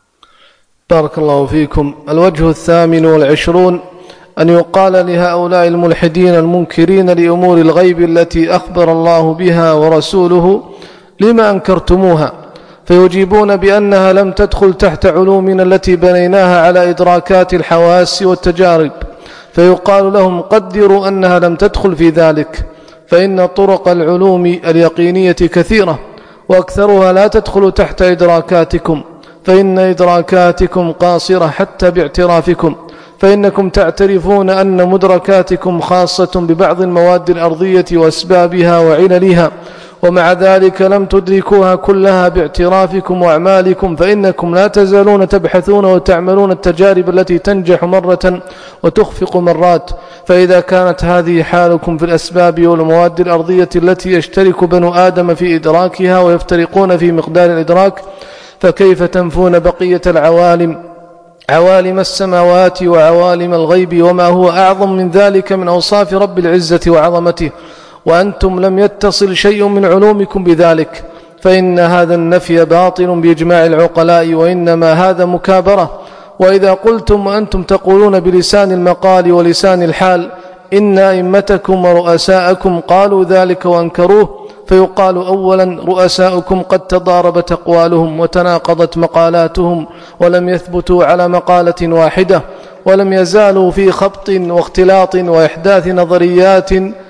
بارك الله فيكم. الوجه الثامن والعشرون أن يقال لهؤلاء الملحدين المنكرين لأمور الغيب التي أخبر الله بها ورسوله لما أنكرتموها؟ فيجيبون بأنها لم تدخل تحت علومنا التي بنيناها على إدراكات الحواس والتجارب. فيقال لهم قدروا أنها لم تدخل في ذلك، فإن طرق العلوم اليقينية كثيرة وأكثرها لا تدخل تحت إدراكاتكم، فإن إدراكاتكم قاصرة حتى باعترافكم، فإنكم تعترفون أن مدركاتكم خاصة ببعض المواد الأرضية وأسبابها وعللها، ومع ذلك لم تدركوها كلها باعترافكم وأعمالكم، فإنكم لا تزالون تبحثون وتعملون التجارب التي تنجح مرة وتخفق مرات. فإذا كانت هذه حالكم في الأسباب والمواد الأرضية التي يشترك بنو آدم في إدراكها ويفترقون في مقدار الإدراك، فكيف تنفون بقية العوالم، عوالم السماوات وعوالم الغيب وما هو أعظم من ذلك من أوصاف رب العزة وعظمته، وأنتم لم يتصل شيء من علومكم بذلك؟ فإن هذا النفي باطل بإجماع العقلاء، وإنما هذا مكابرة. وإذا قلتم وأنتم تقولون بلسان المقال ولسان الحال إن أئمتكم ورؤساءكم قالوا ذلك وأنكروه، فيقال أولا رؤساؤكم قد تضاربت أقوالهم وتناقضت مقالاتهم ولم يثبتوا على مقالة واحدة، ولم يزالوا في خبط واختلاط وإحداث نظريات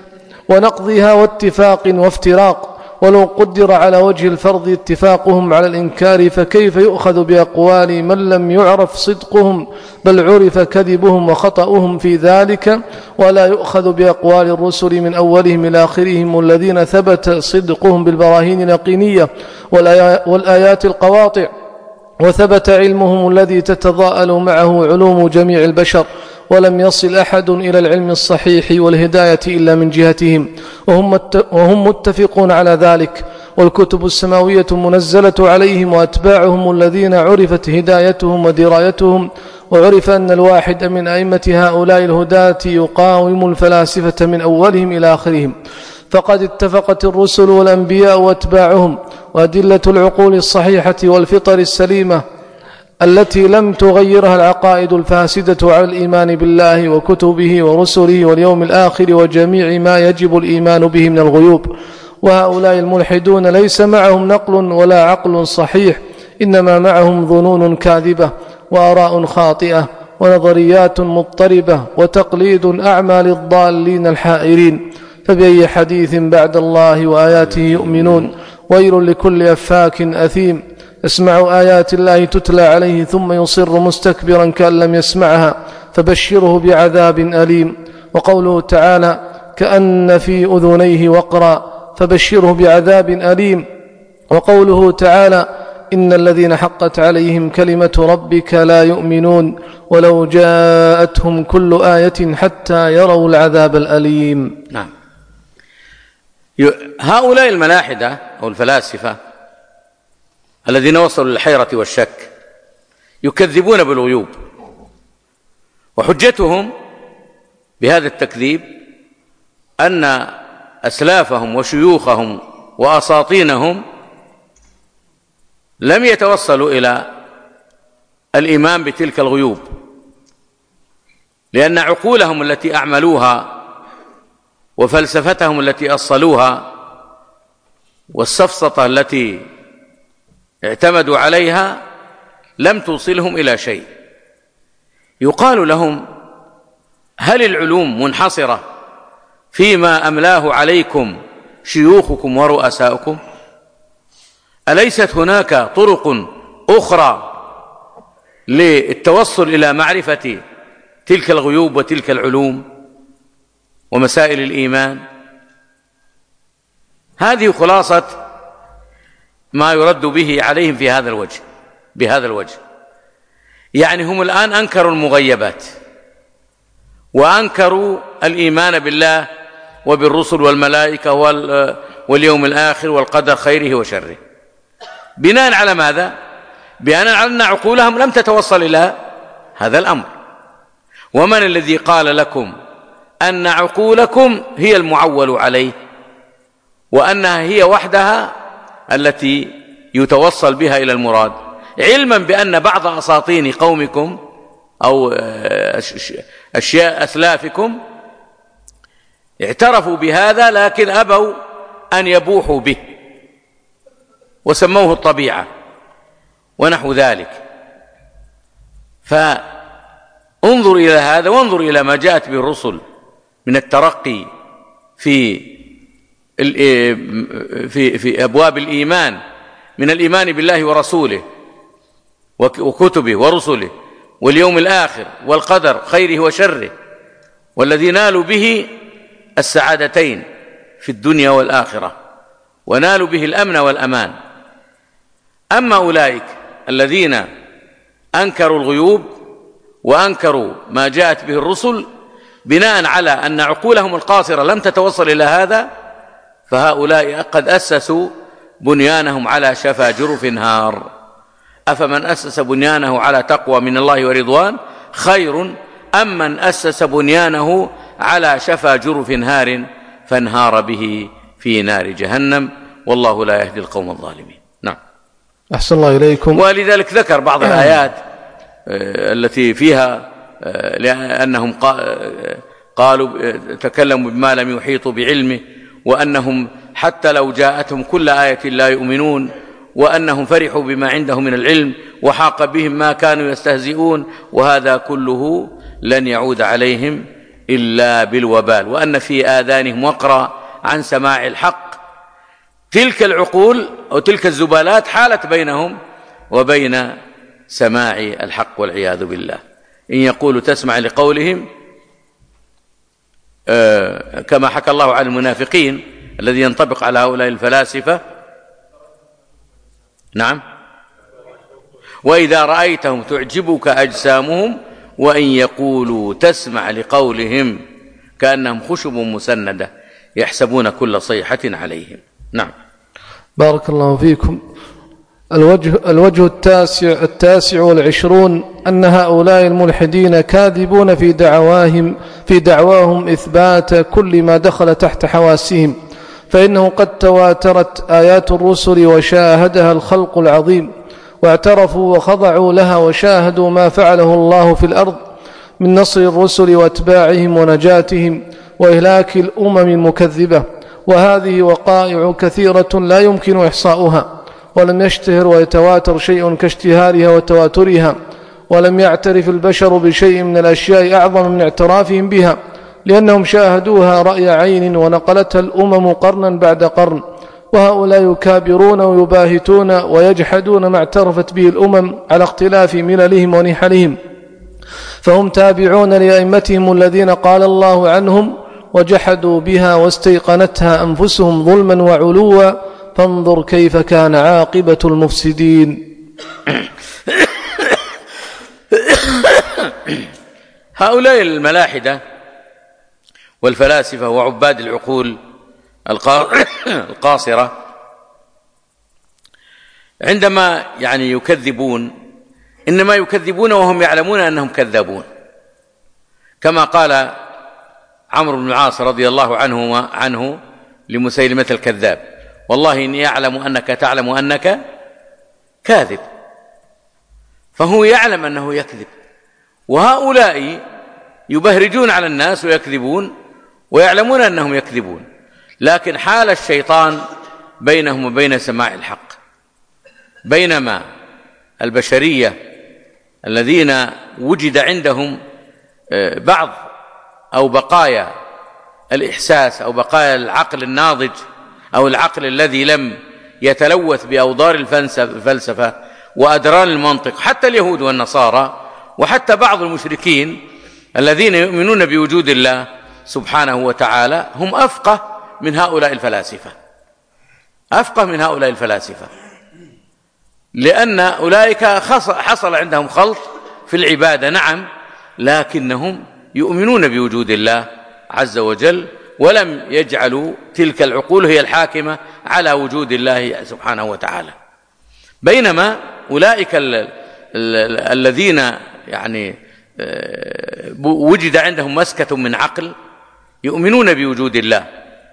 ونقضها واتفاق وافتراق. ولو قدر على وجه الفرض اتفاقهم على الإنكار، فكيف يؤخذ بأقوال من لم يعرف صدقهم بل عرف كذبهم وخطأهم في ذلك، ولا يؤخذ بأقوال الرسل من أولهم إلى آخرهم الذين ثبت صدقهم بالبراهين اليقينية والآيات القواطع، وثبت علمهم الذي تتضاءل معه علوم جميع البشر، ولم يصل أحد إلى العلم الصحيح والهداية إلا من جهتهم، وهم متفقون على ذلك، والكتب السماوية منزلة عليهم وأتباعهم الذين عرفت هدايتهم ودرايتهم، وعرف أن الواحد من أئمة هؤلاء الهداة يقاوم الفلاسفة من أولهم إلى آخرهم. فقد اتفقت الرسل والأنبياء وأتباعهم وأدلة العقول الصحيحة والفطر السليمة التي لم تغيرها العقائد الفاسدة على الإيمان بالله وكتبه ورسله واليوم الآخر وجميع ما يجب الإيمان به من الغيوب. وهؤلاء الملحدون ليس معهم نقل ولا عقل صحيح، إنما معهم ظنون كاذبة وآراء خاطئة ونظريات مضطربة وتقليد أعمى للضالين الحائرين. فبأي حديث بعد الله وآياته يؤمنون؟ ويل لكل أفاك أثيم يسمع آيات الله تتلى عليه ثم يصر مستكبرا كأن لم يسمعها، فبشره بعذاب أليم. وقوله تعالى كأن في أذنيه وقرا، فبشره بعذاب أليم. وقوله تعالى إن الذين حقت عليهم كلمة ربك لا يؤمنون ولو جاءتهم كل آية حتى يروا العذاب الأليم. نعم. هؤلاء الملاحدة أو الفلاسفة الذين وصلوا للحيرة والشك يكذبون بالغيوب، وحجتهم بهذا التكذيب أن أسلافهم وشيوخهم وأساطينهم لم يتوصلوا إلى الإيمان بتلك الغيوب، لأن عقولهم التي أعملوها وفلسفتهم التي أصلوها والسفسطة التي اعتمدوا عليها لم توصلهم إلى شيء. يقال لهم هل العلوم منحصرة فيما أملاه عليكم شيوخكم ورؤساؤكم؟ أليست هناك طرق أخرى للتوصل إلى معرفة تلك الغيوب وتلك العلوم ومسائل الإيمان؟ هذه خلاصة ما يرد به عليهم في هذا الوجه بهذا الوجه. يعني هم الآن أنكروا المغيبات وأنكروا الإيمان بالله وبالرسل والملائكة واليوم الآخر والقدر خيره وشره، بناء على ماذا؟ بناء على أن عقولهم لم تتوصل إلى هذا الأمر. ومن الذي قال لكم أن عقولكم هي المعول عليه وأنها هي وحدها التي يتوصل بها إلى المراد، علما بأن بعض أساطين قومكم أو أشياء أسلافكم اعترفوا بهذا لكن أبوا أن يبوحوا به وسموه الطبيعة ونحو ذلك. فانظر إلى هذا وانظر إلى ما جاءت به الرسل من الترقي في في في أبواب الإيمان، من الإيمان بالله ورسوله وكتبه ورسله واليوم الآخر والقدر خيره وشره، والذي نالوا به السعادتين في الدنيا والآخرة ونالوا به الأمن والأمان. أما أولئك الذين أنكروا الغيوب وأنكروا ما جاءت به الرسل بناء على أن عقولهم القاصرة لم تتوصل إلى هذا، فهؤلاء قد أسسوا بنيانهم على شفا جرف هار. أفمن أسس بنيانه على تقوى من الله ورضوان خير أم من أسس بنيانه على شفا جرف هار فانهار به في نار جهنم والله لا يهدي القوم الظالمين. نعم. أحسن الله إليكم. ولذلك ذكر بعض الآيات التي فيها لأنهم قالوا تكلموا بما لم يحيطوا بعلمه، وأنهم حتى لو جاءتهم كل آية لا يؤمنون، وأنهم فرحوا بما عندهم من العلم وحاق بهم ما كانوا يستهزئون، وهذا كله لن يعود عليهم إلا بالوبال، وأن في آذانهم وقرا عن سماع الحق. تلك العقول أو تلك الزبالات حالت بينهم وبين سماع الحق والعياذ بالله. إن يقولوا تسمع لقولهم آه كما حكى الله عن المنافقين الذي ينطبق على هؤلاء الفلاسفة. نعم. وإذا رأيتهم تعجبك أجسامهم وإن يقولوا تسمع لقولهم كأنهم خشب مسندة يحسبون كل صيحة عليهم. نعم. بارك الله فيكم. الوجه, الوجه التاسع, التاسع والعشرون أن هؤلاء الملحدين كاذبون في دعواهم, في دعواهم إثبات كل ما دخل تحت حواسهم، فإنه قد تواترت آيات الرسل وشاهدها الخلق العظيم، واعترفوا وخضعوا لها وشاهدوا ما فعله الله في الأرض من نصر الرسل واتباعهم ونجاتهم وإهلاك الأمم المكذبة. وهذه وقائع كثيرة لا يمكن إحصاؤها، ولم يشتهر ويتواتر شيء كاشتهارها وتواترها، ولم يعترف البشر بشيء من الأشياء أعظم من اعترافهم بها، لأنهم شاهدوها رأي عين ونقلتها الأمم قرنا بعد قرن. وهؤلاء يكابرون ويباهتون ويجحدون ما اعترفت به الأمم على اختلاف مللهم ونحلهم، فهم تابعون لأئمتهم الذين قال الله عنهم: وجحدوا بها واستيقنتها أنفسهم ظلما وعلوا فانظر كيف كان عاقبة المفسدين. هؤلاء الملاحدة والفلاسفة وعباد العقول القاصرة عندما يعني يكذبون إنما يكذبون وهم يعلمون أنهم كذابون، كما قال عمرو بن العاص رضي الله عنه عنه لمسيلمة الكذاب: والله إني أعلم أنك تعلم أنك كاذب. فهو يعلم أنه يكذب، وهؤلاء يبهرجون على الناس ويكذبون ويعلمون أنهم يكذبون، لكن حال الشيطان بينهم وبين سماع الحق. بينما البشرية الذين وجد عندهم بعض أو بقايا الإحساس أو بقايا العقل الناضج أو العقل الذي لم يتلوث بأوضار الفلسفة وأدران المنطق، حتى اليهود والنصارى وحتى بعض المشركين الذين يؤمنون بوجود الله سبحانه وتعالى، هم أفقه من هؤلاء الفلاسفة، أفقه من هؤلاء الفلاسفة، لأن أولئك حصل عندهم خلط في العبادة، نعم، لكنهم يؤمنون بوجود الله عز وجل، ولم يجعلوا تلك العقول هي الحاكمة على وجود الله سبحانه وتعالى. بينما أولئك ال ال الذين يعني وجد عندهم مسكة من عقل يؤمنون بوجود الله،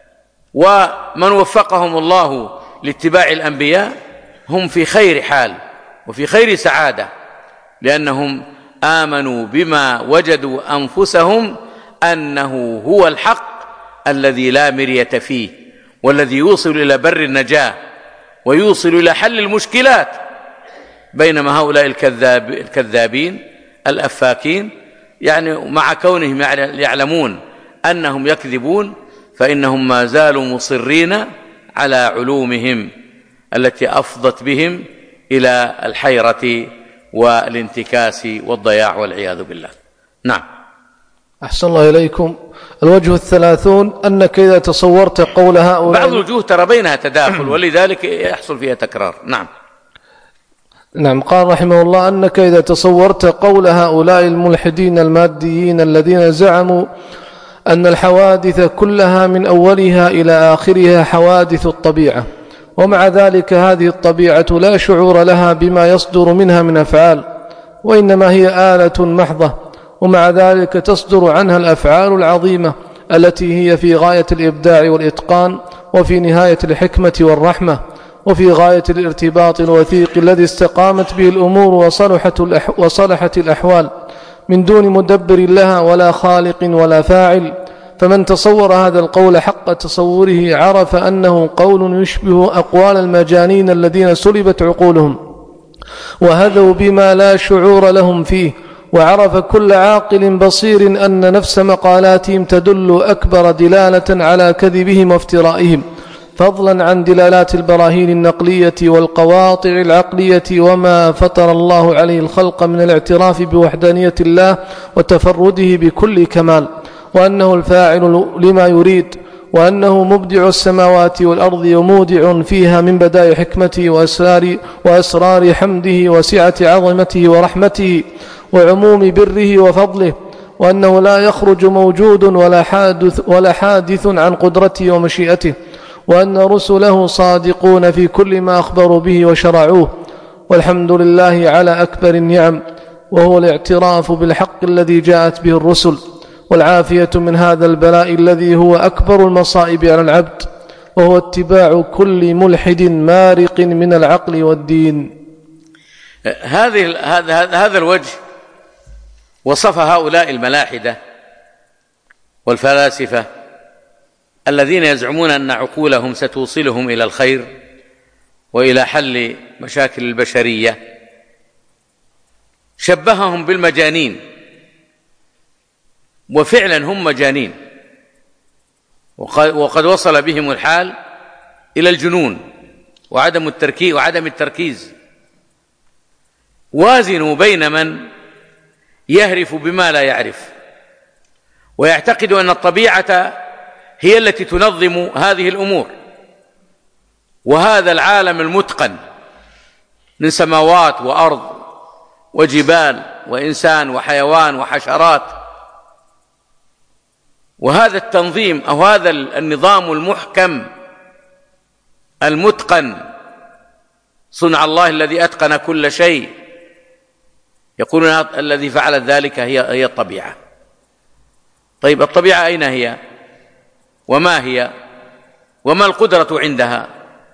ومن وفقهم الله لاتباع الأنبياء هم في خير حال وفي خير سعادة، لأنهم آمنوا بما وجدوا أنفسهم أنه هو الحق الذي لا مرية فيه، والذي يوصل إلى بر النجاة ويوصل إلى حل المشكلات. بينما هؤلاء الكذاب الكذابين الأفاكين يعني مع كونهم يعلمون أنهم يكذبون، فإنهم ما زالوا مصرين على علومهم التي أفضت بهم إلى الحيرة والانتكاس والضياع والعياذ بالله. نعم. أحسن الله إليكم. الوجه الثلاثون أنك إذا تصورت قول هؤلاء، بعض الوجوه ترى بينها تداخل ولذلك يحصل فيها تكرار. نعم. نعم. قال رحمه الله: أنك إذا تصورت قول هؤلاء الملحدين الماديين الذين زعموا أن الحوادث كلها من أولها إلى آخرها حوادث الطبيعة، ومع ذلك هذه الطبيعة لا شعور لها بما يصدر منها من أفعال، وإنما هي آلة محضة، ومع ذلك تصدر عنها الأفعال العظيمة التي هي في غاية الإبداع والإتقان، وفي نهاية الحكمة والرحمة، وفي غاية الارتباط الوثيق الذي استقامت به الأمور وصلحت, الأح وصلحت الأحوال من دون مدبر لها ولا خالق ولا فاعل. فمن تصور هذا القول حق تصوره عرف أنه قول يشبه أقوال المجانين الذين سلبت عقولهم وهذوا بما لا شعور لهم فيه، وعرف كل عاقل بصير أن نفس مقالاتهم تدل أكبر دلالة على كذبهم وافترائهم، فضلا عن دلالات البراهين النقلية والقواطع العقلية وما فطر الله عليه الخلق من الاعتراف بوحدانية الله وتفرده بكل كمال، وأنه الفاعل لما يريد، وأنه مبدع السماوات والأرض ومودع فيها من بدائع حكمته وأسرار, وأسرار حمده وسعة عظمته ورحمته وعموم بره وفضله، وأنه لا يخرج موجود ولا حادث, ولا حادث عن قدرته ومشيئته، وأن رسله صادقون في كل ما أخبروا به وشرعوه. والحمد لله على أكبر النعم، وهو الاعتراف بالحق الذي جاءت به الرسل، والعافية من هذا البلاء الذي هو أكبر المصائب على العبد، وهو اتباع كل ملحد مارق من العقل والدين. هذه هذا هذا الوجه وصف هؤلاء الملاحدة والفلاسفة الذين يزعمون أن عقولهم ستوصلهم إلى الخير وإلى حل مشاكل البشرية، شبههم بالمجانين، وفعلا هم مجانين، وقد وصل بهم الحال إلى الجنون وعدم التركيز وعدم التركيز. وازنوا بين من يهرف بما لا يعرف ويعتقد أن الطبيعة هي التي تنظم هذه الأمور، وهذا العالم المتقن من سماوات وأرض وجبال وإنسان وحيوان وحشرات، وهذا التنظيم أو هذا النظام المحكم المتقن صنع الله الذي أتقن كل شيء، يقولون الذي فعل ذلك هي هي الطبيعة. طيب الطبيعة أين هي؟ وما هي؟ وما القدرة عندها؟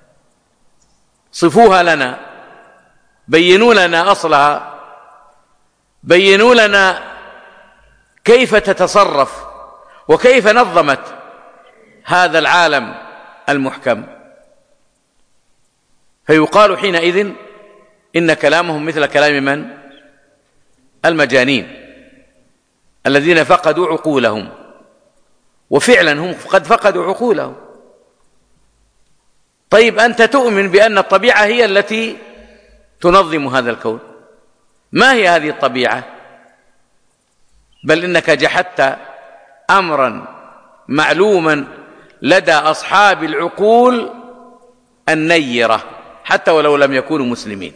صفوها لنا، بينوا لنا أصلها، بينوا لنا كيف تتصرف وكيف نظمت هذا العالم المحكم. فيقال حينئذ إن كلامهم مثل كلام من؟ المجانين الذين فقدوا عقولهم، وفعلا هم قد فقدوا عقولهم. طيب أنت تؤمن بأن الطبيعة هي التي تنظم هذا الكون، ما هي هذه الطبيعة؟ بل إنك جحدت أمرا معلوما لدى أصحاب العقول النيرة حتى ولو لم يكونوا مسلمين.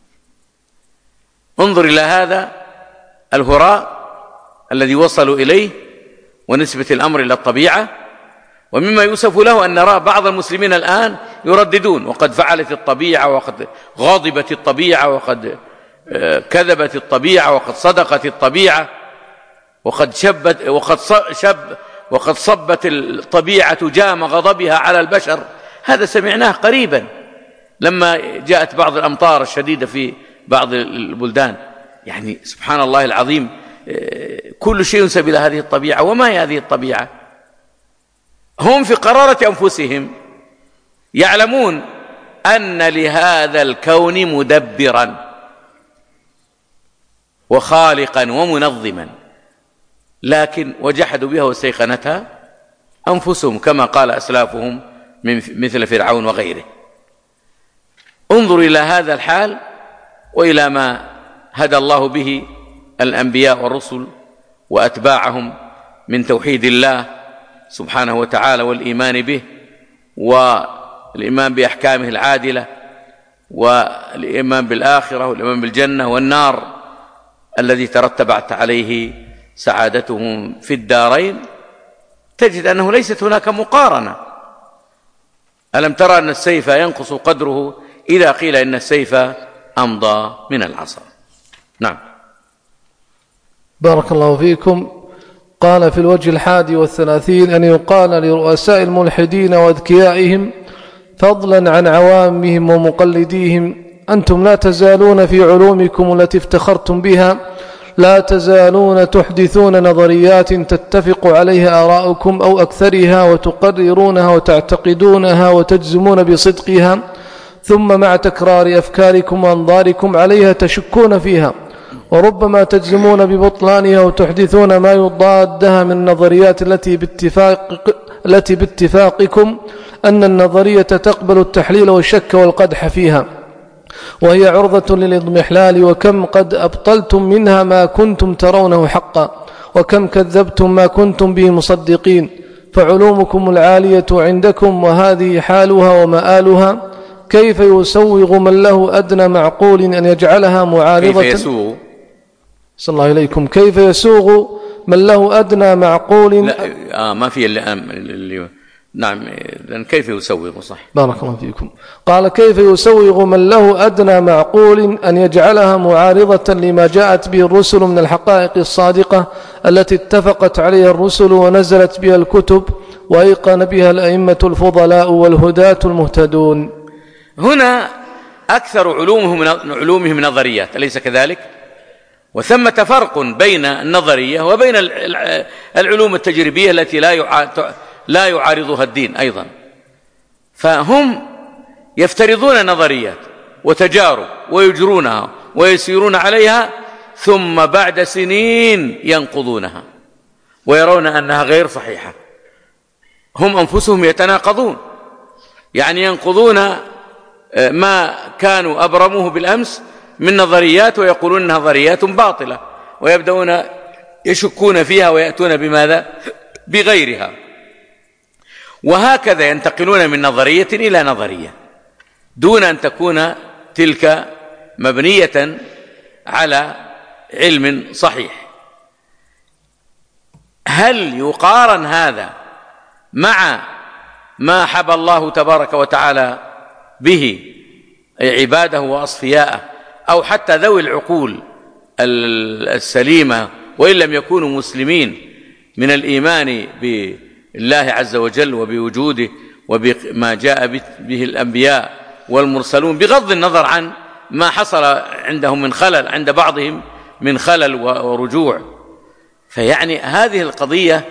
انظر إلى هذا الهراء الذي وصلوا إليه ونسبة الأمر إلى الطبيعة، ومما يؤسف له أن نرى بعض المسلمين الآن يرددون وقد فعلت الطبيعة وقد غاضبت الطبيعة وقد كذبت الطبيعة وقد صدقت الطبيعة وقد شبت وقد شب وقد صبت الطبيعة جام غضبها على البشر. هذا سمعناه قريبا لما جاءت بعض الأمطار الشديدة في بعض البلدان. يعني سبحان الله العظيم، كل شيء ينسب إلى هذه الطبيعة. وما هي هذه الطبيعة؟ هم في قرارة أنفسهم يعلمون أن لهذا الكون مدبرا وخالقا ومنظما، لكن وجحدوا بها واستيقنتها أنفسهم كما قال أسلافهم من مثل فرعون وغيره. انظر إلى هذا الحال وإلى ما هدى الله به الأنبياء والرسل وأتباعهم من توحيد الله سبحانه وتعالى والإيمان به والإيمان بأحكامه العادلة والإيمان بالآخرة والإيمان بالجنة والنار الذي ترتبت عليه سعادتهم في الدارين. تجد أنه ليست هناك مقارنة. ألم ترى أن السيف ينقص قدره إذا قيل إن السيف أمضى من العصا؟ نعم. بارك الله فيكم. قال في الوجه الحادي والثلاثين أن يقال لرؤساء الملحدين وأذكيائهم فضلا عن عوامهم ومقلديهم: أنتم لا تزالون في علومكم التي افتخرتم بها، لا تزالون تحدثون نظريات تتفق عليها آراؤكم أو أكثرها وتقررونها وتعتقدونها وتجزمون بصدقها، ثم مع تكرار أفكاركم وأنظاركم عليها تشكون فيها، وربما تجزمون ببطلانها وتحدثون ما يضادها من النظريات التي باتفاق التي باتفاقكم أن النظرية تقبل التحليل والشك والقدح فيها، وهي عرضة للإضمحلال. وكم قد أبطلتم منها ما كنتم ترونه حقا، وكم كذبتم ما كنتم به مصدقين. فعلومكم العالية عندكم وهذه حالها ومآلها، كيف يسوغ من له أدنى معقول أن يجعلها معارضة؟ كيف يسوغ؟ صلى الله عليكم. كيف يسوغ من له أدنى معقول؟ لا آه ما في اللي, اللي نعم، لأن كيف يسوغ؟ صح، بارك الله فيكم. قال كيف يسوغ من له أدنى معقول أن يجعلها معارضة لما جاءت به الرسل من الحقائق الصادقة التي اتفقت عليها الرسل ونزلت بها الكتب وأيقن بها الأئمة الفضلاء والهداة المهتدون. هنا أكثر علومهم من علومهم نظريات، أليس كذلك؟ وثمة فرق بين النظرية وبين العلوم التجريبية التي لا لا يعارضها الدين أيضا. فهم يفترضون نظريات وتجارب ويجرونها ويسيرون عليها، ثم بعد سنين ينقضونها ويرون أنها غير صحيحة. هم أنفسهم يتناقضون، يعني ينقضون ما كانوا أبرموه بالأمس من نظريات ويقولون نظريات باطلة، ويبدأون يشكون فيها ويأتون بماذا؟ بغيرها. وهكذا ينتقلون من نظرية إلى نظرية دون أن تكون تلك مبنية على علم صحيح. هل يقارن هذا مع ما حبى الله تبارك وتعالى به عباده وأصفياءه، أو حتى ذوي العقول السليمة وإن لم يكونوا مسلمين من الإيمان بالله عز وجل وبوجوده وبما جاء به الأنبياء والمرسلون، بغض النظر عن ما حصل عندهم من خلل، عند بعضهم من خلل ورجوع. فيعني هذه القضية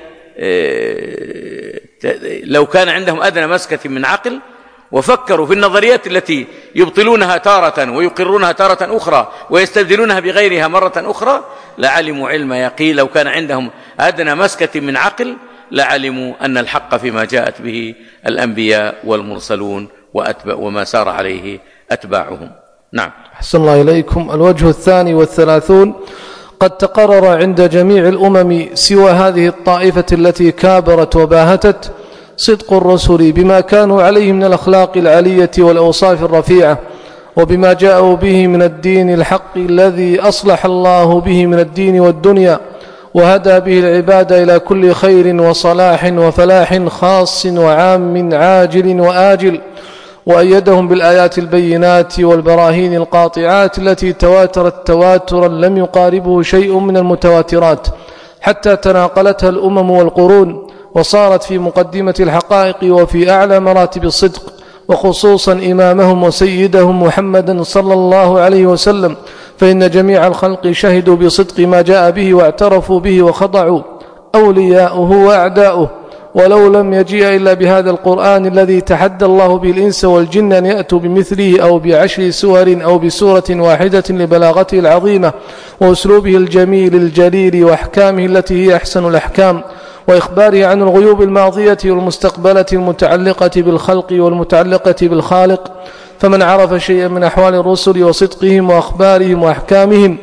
لو كان عندهم أدنى مسكة من عقل وفكروا في النظريات التي يبطلونها تارة ويقرونها تارة أخرى ويستبدلونها بغيرها مرة أخرى، لعلموا علم يقين. لو كان عندهم أدنى مسكة من عقل لعلموا أن الحق فيما جاءت به الأنبياء والمرسلون وأتبع وما سار عليه أتباعهم. نعم. أحسن الله إليكم. الوجه الثاني والثلاثون: قد تقرر عند جميع الأمم سوى هذه الطائفة التي كابرت وباهتت صدق الرسل بما كانوا عليه من الأخلاق العلية والأوصاف الرفيعة، وبما جاءوا به من الدين الحق الذي أصلح الله به من الدين والدنيا، وهدى به العباد إلى كل خير وصلاح وفلاح خاص وعام عاجل وآجل، وأيدهم بالآيات البينات والبراهين القاطعات التي تواترت تواترا لم يقاربه شيء من المتواترات، حتى تناقلتها الأمم والقرون، وصارت في مقدمة الحقائق وفي أعلى مراتب الصدق، وخصوصا إمامهم وسيدهم محمدا صلى الله عليه وسلم، فإن جميع الخلق شهدوا بصدق ما جاء به واعترفوا به وخضعوا، أولياؤه وأعداؤه، ولو لم يجيء إلا بهذا القرآن الذي تحدى الله به الإنس والجن أن يأتوا بمثله أو بعشر سور أو بسورة واحدة لبلاغته العظيمة وأسلوبه الجميل الجليل وأحكامه التي هي أحسن الأحكام، وإخباره عن الغيوب الماضية والمستقبلة المتعلقة بالخلق والمتعلقة بالخالق. فمن عرف شيئا من أحوال الرسل وصدقهم وأخبارهم وأحكامهم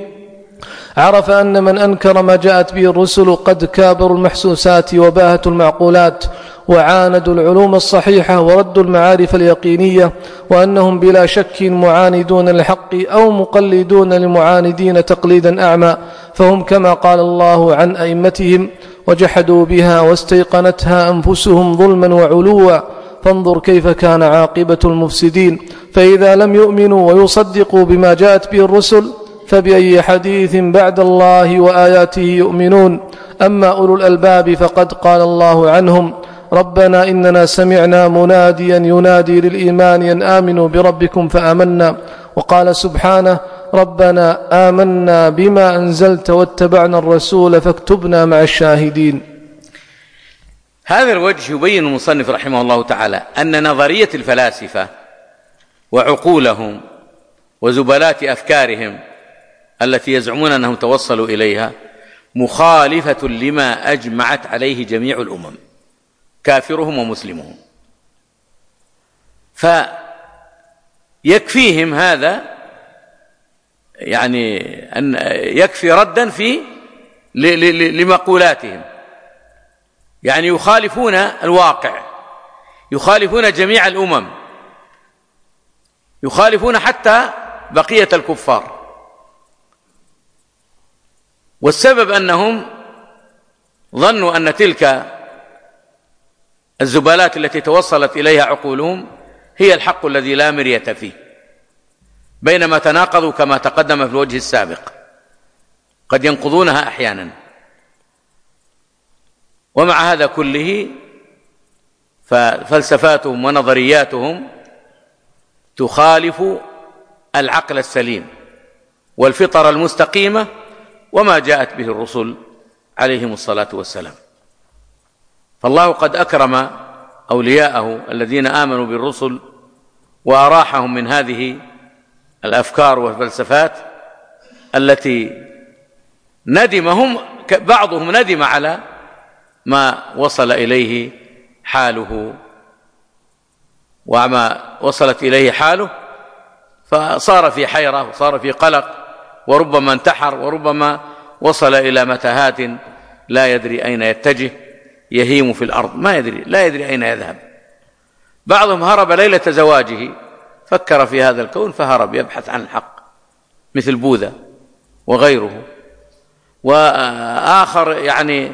عرف أن من أنكر ما جاءت به الرسل قد كابروا المحسوسات وباهتوا المعقولات وعاندوا العلوم الصحيحة وردوا المعارف اليقينية، وأنهم بلا شك معاندون للحق أو مقلدون للمعاندين تقليدا أعمى، فهم كما قال الله عن أئمتهم: وجحدوا بها واستيقنتها أنفسهم ظلما وعلوا فانظر كيف كان عاقبة المفسدين. فإذا لم يؤمنوا ويصدقوا بما جاءت به الرسل فبأي حديث بعد الله وآياته يؤمنون؟ أما أولو الألباب فقد قال الله عنهم: ربنا إننا سمعنا مناديا ينادي للإيمان أن آمنوا بربكم فآمنا. وقال سبحانه: ربنا آمنا بما أنزلت واتبعنا الرسول فاكتبنا مع الشاهدين. هذا الوجه يبين المصنف رحمه الله تعالى أن نظرية الفلاسفة وعقولهم وزبلات أفكارهم التي يزعمون أنهم توصلوا إليها مخالفة لما أجمعت عليه جميع الأمم، كافرهم ومسلمهم. فيكفيهم هذا، يعني أن يكفي ردا في لمقولاتهم. يعني يخالفون الواقع، يخالفون جميع الأمم، يخالفون حتى بقية الكفار. والسبب أنهم ظنوا أن تلك الزبالات التي توصلت إليها عقولهم هي الحق الذي لا مرية فيه، بينما تناقضوا كما تقدم في الوجه السابق، قد ينقضونها أحيانا. ومع هذا كله ففلسفاتهم ونظرياتهم تخالف العقل السليم والفطر المستقيمة وما جاءت به الرسل عليهم الصلاة والسلام. فالله قد أكرم أولياءه الذين آمنوا بالرسل وأراحهم من هذه الأفكار والفلسفات التي ندمهم بعضهم ندم على ما وصل إليه حاله وما وصلت إليه حاله، فصار في حيرة وصار في قلق، وربما انتحر، وربما وصل إلى متاهات لا يدري أين يتجه، يهيم في الأرض ما يدري لا يدري أين يذهب. بعضهم هرب ليلة زواجه، فكر في هذا الكون فهرب يبحث عن الحق مثل بوذا وغيره. وآخر يعني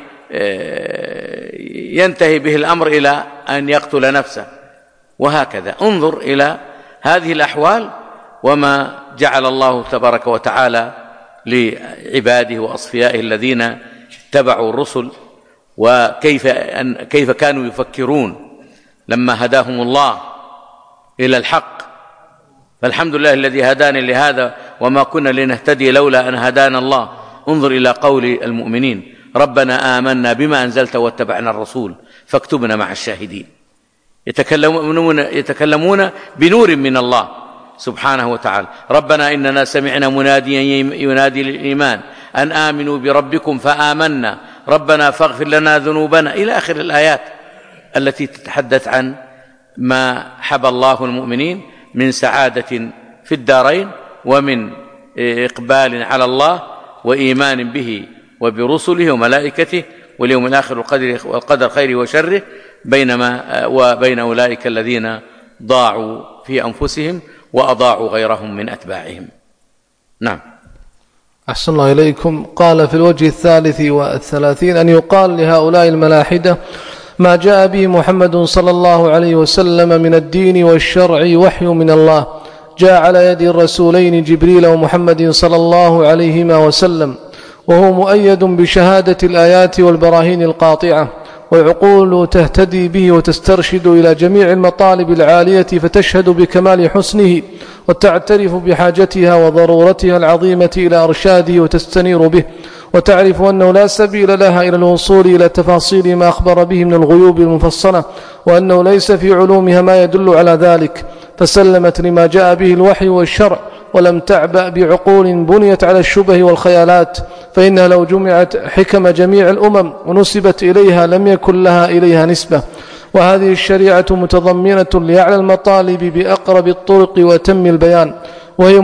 ينتهي به الأمر إلى أن يقتل نفسه، وهكذا. انظر إلى هذه الأحوال وما جعل الله تبارك وتعالى لعباده وأصفيائه الذين اتبعوا الرسل، وكيف أن كيف كانوا يفكرون لما هداهم الله إلى الحق. فالحمد لله الذي هداني لهذا وما كنا لنهتدي لولا أن هدانا الله. انظر إلى قول المؤمنين: ربنا آمنا بما أنزلت واتبعنا الرسول فاكتبنا مع الشاهدين. يتكلمون, يتكلمون بنور من الله سبحانه وتعالى. ربنا إننا سمعنا مناديا ينادي للإيمان أن آمنوا بربكم فآمنا ربنا فاغفر لنا ذنوبنا، إلى آخر الآيات التي تتحدث عن ما حبى الله المؤمنين من سعادة في الدارين، ومن إقبال على الله وإيمان به وبرسله وملائكته واليوم الآخر والقدر خيره وشره، بينما وبين أولئك الذين ضاعوا في أنفسهم وأضاعوا غيرهم من أتباعهم. نعم. أحسن الله إليكم. قال في الوجه الثالث والثلاثين: أن يقال لهؤلاء الملاحدة: ما جاء به محمد صلى الله عليه وسلم من الدين والشرع وحي من الله، جاء على يد الرسولين جبريل ومحمد صلى الله عليهما وسلم، وهو مؤيد بشهادة الآيات والبراهين القاطعة، والعقول تهتدي به وتسترشد إلى جميع المطالب العالية، فتشهد بكمال حسنه وتعترف بحاجتها وضرورتها العظيمة إلى أرشاده وتستنير به، وتعرف أنه لا سبيل لها إلى الوصول إلى تفاصيل ما أخبر به من الغيوب المفصلة، وأنه ليس في علومها ما يدل على ذلك، فسلمت لما جاء به الوحي والشرع، ولم تعبأ بعقول بنيت على الشبه والخيالات، فإنها لو جمعت حكم جميع الأمم ونسبت إليها لم يكن لها إليها نسبة. وهذه الشريعة متضمنة لأعلى المطالب بأقرب الطرق وأتم البيان، وهي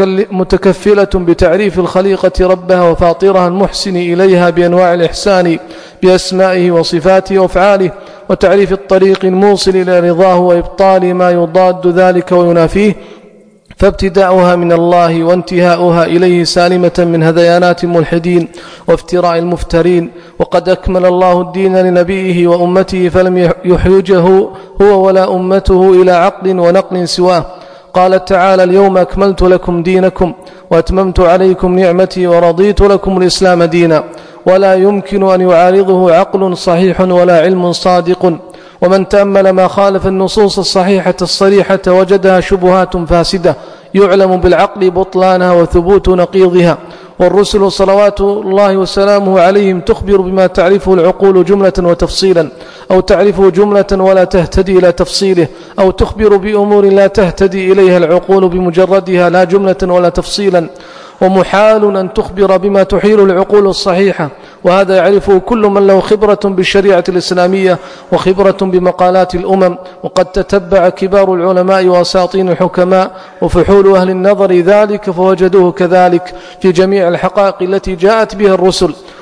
متكفلة بتعريف الخليقة ربها وفاطرها المحسن إليها بأنواع الإحسان بأسمائه وصفاته وأفعاله، وتعريف الطريق الموصل إلى رضاه وإبطال ما يضاد ذلك وينافيه، فابتداؤها من الله وانتهاؤها إليه سالمة من هذيانات الملحدين وافتراء المفترين. وقد أكمل الله الدين لنبيه وأمته، فلم يحوجه هو ولا أمته إلى عقل ونقل سواه. قال تعالى: اليوم أكملت لكم دينكم وأتممت عليكم نعمتي ورضيت لكم الإسلام دينا. ولا يمكن أن يعارضه عقل صحيح ولا علم صادق. ومن تأمل ما خالف النصوص الصحيحة الصريحة وجدها شبهات فاسدة يعلم بالعقل بطلانها وثبوت نقيضها. والرسل صلوات الله وسلامه عليهم تخبر بما تعرفه العقول جملة وتفصيلا، أو تعرفه جملة ولا تهتدي إلى تفصيله، أو تخبر بأمور لا تهتدي إليها العقول بمجردها لا جملة ولا تفصيلا. ومحال أن تخبر بما تحيل العقول الصحيحة، وهذا يعرفه كل من له خبرة بالشريعة الإسلامية وخبرة بمقالات الأمم. وقد تتبع كبار العلماء وأساطين الحكماء وفحول أهل النظر ذلك، فوجدوه كذلك في جميع الحقائق التي جاءت بها الرسل،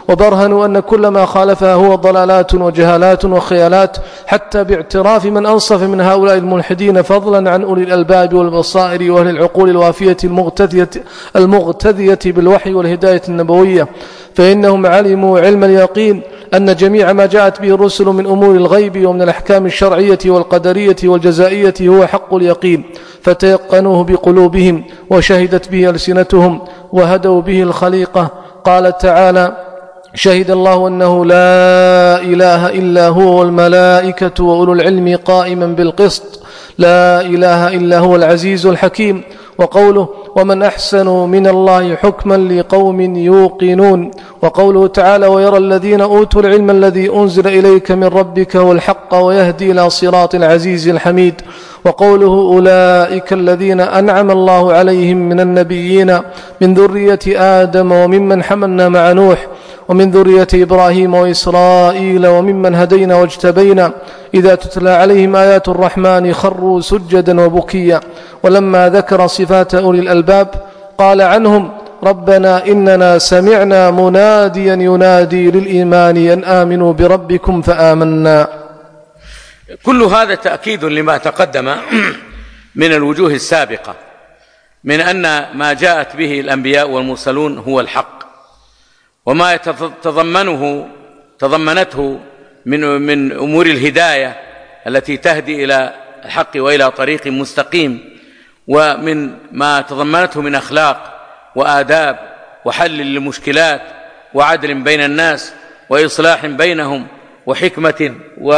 وبرهنوا أن كل ما خالفها هو ضلالات وجهالات وخيالات، حتى باعتراف من أنصف من هؤلاء الملحدين، فضلا عن أولي الألباب والبصائر وأهل العقول الوافية المغتذية, المغتذية بالوحي والهداية النبوية، فإنهم علموا علم اليقين أن جميع ما جاءت به الرسل من أمور الغيب ومن الأحكام الشرعية والقدرية والجزائية هو حق اليقين، فتيقنوه بقلوبهم وشهدت به ألسنتهم وهدوا به الخليقة. قال تعالى: شهد الله أنه لا إله إلا هو والملائكة وأولو العلم قائما بالقسط، لا إله إلا هو العزيز الحكيم. وقوله: ومن أحسن من الله حكما لقوم يوقنون. وقوله تعالى: ويرى الذين أوتوا العلم الذي أنزل إليك من ربك والحق ويهدي إلى صراط العزيز الحميد. وقوله: أولئك الذين أنعم الله عليهم من النبيين من ذرية آدم وممن حملنا مع نوح ومن ذرية إبراهيم وإسرائيل وممن هدينا واجتبينا إذا تتلى عليهم آيات الرحمن خروا سجدا وبكيا. ولما ذكر صفات أولي الألباب قال عنهم: ربنا إننا سمعنا مناديا ينادي للإيمان أن آمنوا بربكم فآمنا. كل هذا تأكيد لما تقدم من الوجوه السابقة من أن ما جاءت به الأنبياء والمرسلون هو الحق، وما يتضمنه تضمنته من من أمور الهداية التي تهدي إلى الحق وإلى طريق مستقيم، ومن ما تضمنته من أخلاق وآداب وحل للمشكلات وعدل بين الناس وإصلاح بينهم وحكمة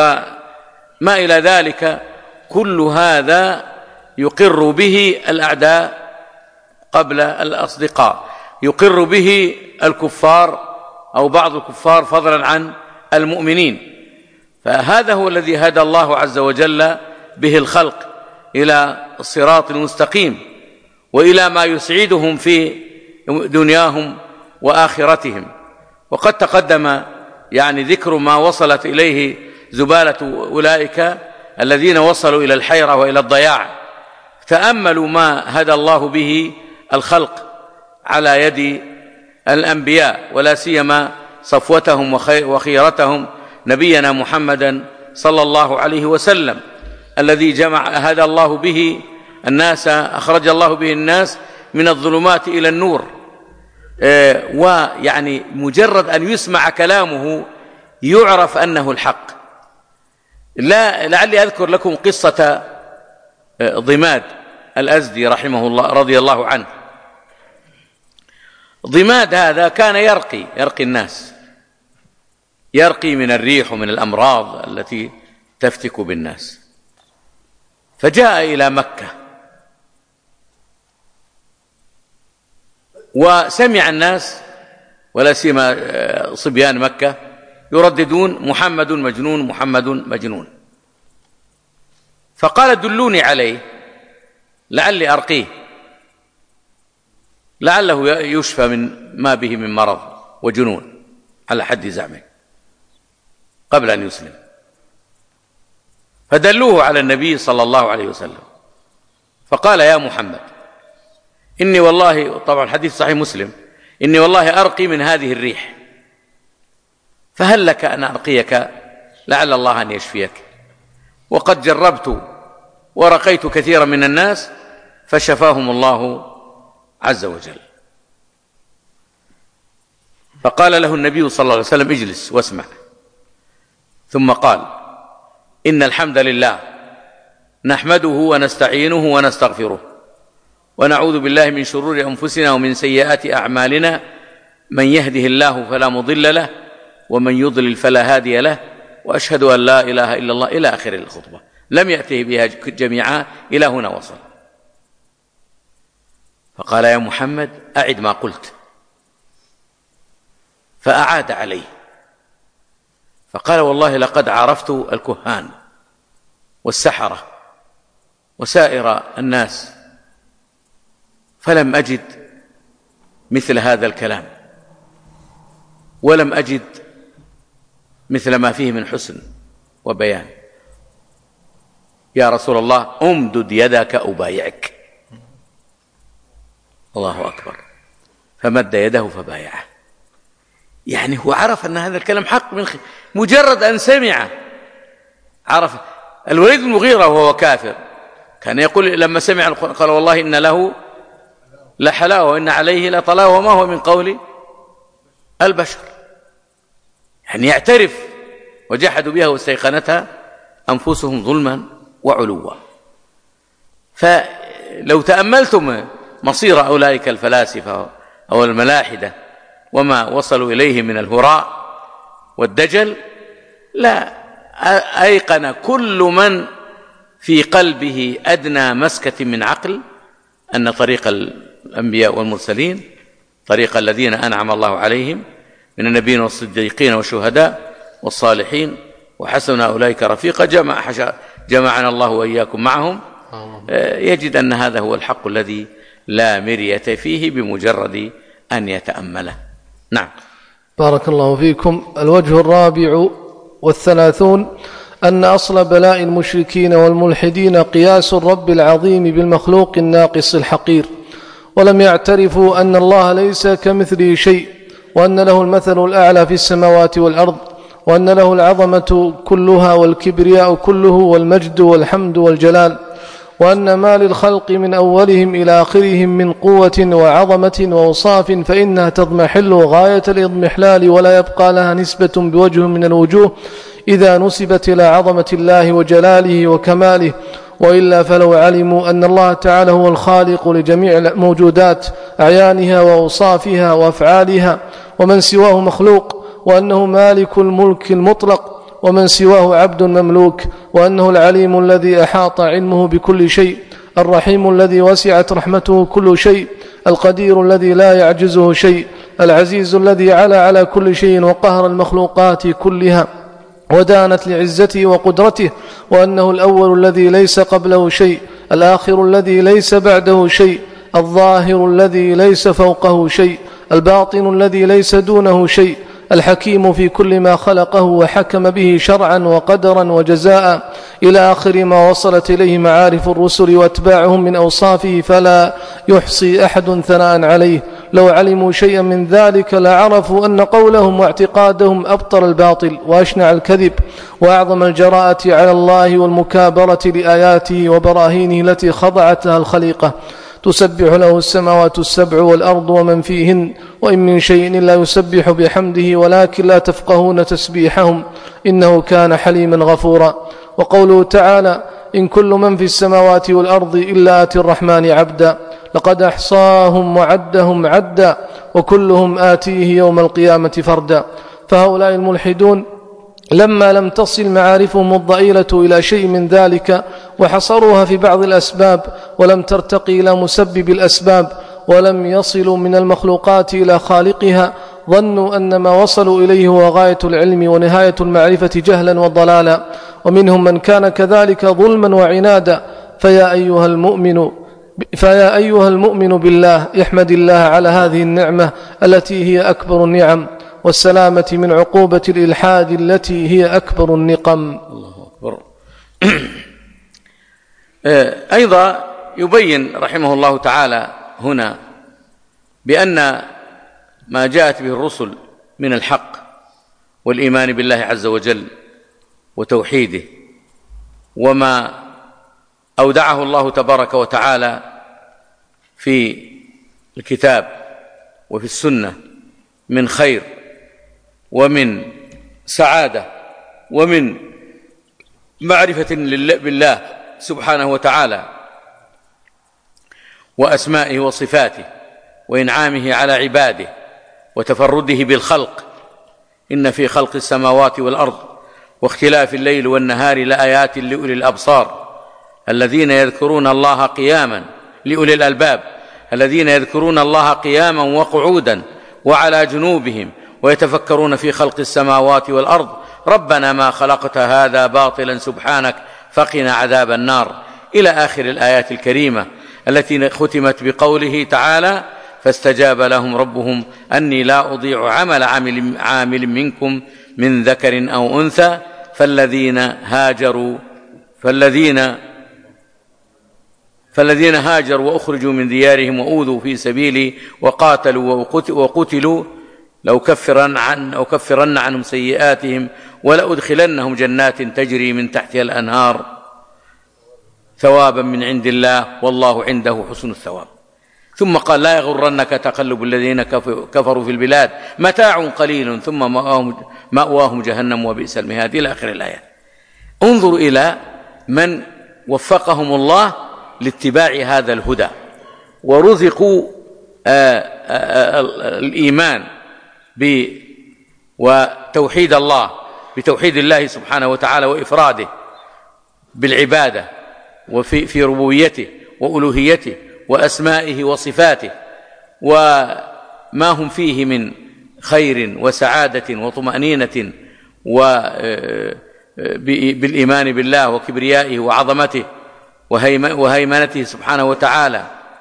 وما إلى ذلك. كل هذا يقر به الأعداء قبل الأصدقاء، يقر به الكفار أو بعض الكفار فضلا عن المؤمنين. فهذا هو الذي هدى الله عز وجل به الخلق إلى الصراط المستقيم وإلى ما يسعدهم في دنياهم وآخرتهم. وقد تقدم يعني ذكر ما وصلت إليه زبالة أولئك الذين وصلوا إلى الحيرة وإلى الضياع. تأملوا ما هدى الله به الخلق على يد الأنبياء، ولا سيما صفوتهم وخيرتهم نبينا محمدا صلى الله عليه وسلم، الذي جمع هدى الله به الناس، أخرج الله به الناس من الظلمات إلى النور. ويعني مجرد أن يسمع كلامه يعرف أنه الحق. لا لعلي أذكر لكم قصة ضماد الأزدي رحمه الله رضي الله عنه. ضماد هذا كان يرقي يرقي الناس، يرقي من الريح ومن الأمراض التي تفتك بالناس. فجاء إلى مكة وسمع الناس ولا سيما صبيان مكة يرددون: محمد مجنون، محمد مجنون. فقال: دلوني عليه لعلي أرقيه، لعله يشفى من ما به من مرض وجنون على حد زعمه قبل أن يسلم. فدلوه على النبي صلى الله عليه وسلم، فقال: يا محمد إني والله، طبعا حديث صحيح مسلم، إني والله أرقي من هذه الريح، فهل لك أن أرقيك لعل الله أن يشفيك؟ وقد جربت ورقيت كثيرا من الناس فشفاهم الله عز وجل. فقال له النبي صلى الله عليه وسلم: اجلس واسمع. ثم قال: إن الحمد لله نحمده ونستعينه ونستغفره ونعوذ بالله من شرور أنفسنا ومن سيئات أعمالنا، من يهده الله فلا مضل له ومن يضلل فلا هادي له، وأشهد أن لا إله إلا الله، إلى آخر الخطبة. لم يأته بها جميعا إلى هنا وصل. فقال: يا محمد أعد ما قلت. فأعاد عليه، فقال: والله لقد عرفت الكهان والسحرة وسائر الناس فلم أجد مثل هذا الكلام، ولم أجد مثل ما فيه من حسن وبيان. يا رسول الله أمدد يدك أبايعك. الله أكبر. فمد يده فبايعه. يعني هو عرف أن هذا الكلام حق من مجرد أن سمع. عرف الوليد بن المغيرة وهو كافر كان يقول لما سمع قال والله إن له لحلاوة وإن عليه لطلاوة وما هو من قول البشر، يعني يعترف. وجحدوا بها واستيقنتها أنفسهم ظلما وعلوا. فلو تأملتم مصير أولئك الفلاسفة أو الملاحدة وما وصلوا إليه من الهراء والدجل، لا أيقن كل من في قلبه أدنى مسكة من عقل أن طريق الأنبياء والمرسلين طريق الذين أنعم الله عليهم من النبيين والصديقين والشهداء والصالحين وحسن أولئك رفيقا، جمع جمعنا الله وإياكم معهم، يجد أن هذا هو الحق الذي لا مرية فيه بمجرد أن يتأمله. نعم. بارك الله فيكم. الوجه الرابع والثلاثون أن أصل بلاء المشركين والملحدين قياس الرب العظيم بالمخلوق الناقص الحقير، ولم يعترفوا أن الله ليس كمثله شيء، وأن له المثل الأعلى في السماوات والأرض، وأن له العظمة كلها والكبرياء كله والمجد والحمد والجلال، وأن ما للخلق من أولهم إلى آخرهم من قوة وعظمة وأوصاف فإنها تضمحل غاية الإضمحلال، ولا يبقى لها نسبة بوجه من الوجوه إذا نسبت إلى عظمة الله وجلاله وكماله، وإلا فلو علموا أن الله تعالى هو الخالق لجميع الموجودات أعيانها وأوصافها وأفعالها، ومن سواه مخلوق، وأنه مالك الملك المطلق، ومن سواه عبد مملوك، وأنه العليم الذي أحاط علمه بكل شيء، الرحيم الذي وسعت رحمته كل شيء، القدير الذي لا يعجزه شيء، العزيز الذي علا على كل شيء وقهر المخلوقات كلها ودانت لعزته وقدرته، وأنه الأول الذي ليس قبله شيء، الآخر الذي ليس بعده شيء، الظاهر الذي ليس فوقه شيء، الباطن الذي ليس دونه شيء، الحكيم في كل ما خلقه وحكم به شرعا وقدرا وجزاء، إلى آخر ما وصلت إليه معارف الرسل واتباعهم من أوصافه، فلا يحصي أحد ثناء عليه. لو علموا شيئا من ذلك لعرفوا أن قولهم واعتقادهم أبطل الباطل وأشنع الكذب وأعظم الجراءة على الله والمكابرة لآياته وبراهينه التي خضعتها الخليقة. تسبح له السماوات السبع والأرض ومن فيهن، وإن من شيء إلا يسبح بحمده ولكن لا تفقهون تسبيحهم، إنه كان حليما غفورا. وقوله تعالى: إن كل من في السماوات والأرض إلا آتي الرحمن عبدا، لقد أحصاهم وعدهم عدا، وكلهم آتيه يوم القيامة فردا. فهؤلاء الملحدون لما لم تصل معارفهم الضئيلة إلى شيء من ذلك وحصروها في بعض الأسباب، ولم ترتقي إلى مسبب الأسباب، ولم يصلوا من المخلوقات إلى خالقها، ظنوا أن ما وصلوا إليه هو غاية العلم ونهاية المعرفة جهلا وضلالا. ومنهم من كان كذلك ظلما وعنادا. فيا أيها المؤمن فيا أيها المؤمن بالله احمد الله على هذه النعمة التي هي أكبر النعم، والسلامة من عقوبة الإلحاد التي هي أكبر النقم. الله أكبر. أيضا يبين رحمه الله تعالى هنا بأن ما جاءت به الرسل من الحق والإيمان بالله عز وجل وتوحيده، وما أودعه الله تبارك وتعالى في الكتاب وفي السنة من خير ومن سعادة ومن معرفة بالله سبحانه وتعالى وأسمائه وصفاته وإنعامه على عباده وتفرده بالخلق. إن في خلق السماوات والأرض واختلاف الليل والنهار لآيات لأولي الأبصار الذين يذكرون الله قياما لأولي الألباب الذين يذكرون الله قياما وقعودا وعلى جنوبهم ويتفكرون في خلق السماوات والأرض ربنا ما خلقت هذا باطلا سبحانك فقنا عذاب النار، إلى آخر الآيات الكريمة التي ختمت بقوله تعالى: فاستجاب لهم ربهم أني لا أضيع عمل عامل, عامل منكم من ذكر أو أنثى فالذين هاجروا فالذين فالذين هاجروا وأخرجوا من ديارهم وأوذوا في سبيلي وقاتلوا وقتلوا لأكفرن عن أكفرن عنهم سيئاتهم ولأدخلنهم جنات تجري من تحتها الأنهار ثوابا من عند الله والله عنده حسن الثواب. ثم قال لا يغرنك تقلب الذين كفروا في البلاد متاع قليل ثم مأواهم جهنم وبئس المهاد إلى آخر الآيات. انظروا إلى من وفقهم الله لاتباع هذا الهدى ورزقوا الإيمان وتوحيد الله بتوحيد الله سبحانه وتعالى وإفراده بالعبادة وفي في ربوبيته وألوهيته وأسمائه وصفاته وما هم فيه من خير وسعادة وطمأنينة بالإيمان بالله وكبريائه وعظمته وهيمنته سبحانه وتعالى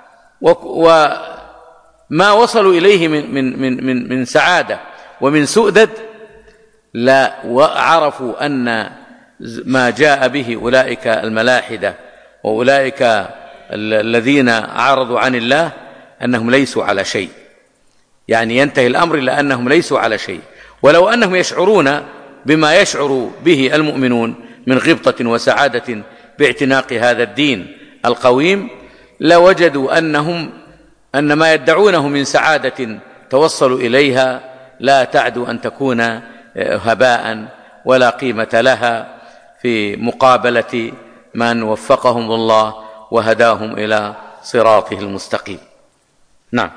وما وصلوا إليه من من من من, من سعادة ومن سؤدد لا وعرفوا أن ما جاء به أولئك الملاحدة وأولئك الذين أعرضوا عن الله أنهم ليسوا على شيء، يعني ينتهي الأمر إلى أنهم ليسوا على شيء. ولو أنهم يشعرون بما يشعر به المؤمنون من غبطة وسعادة باعتناق هذا الدين القويم لوجدوا أنهم أن ما يدعونه من سعادة توصلوا إليها لا تعدو أن تكون هباء ولا قيمة لها في مقابلة من وفقهم الله وهداهم إلى صراطه المستقيم. نعم.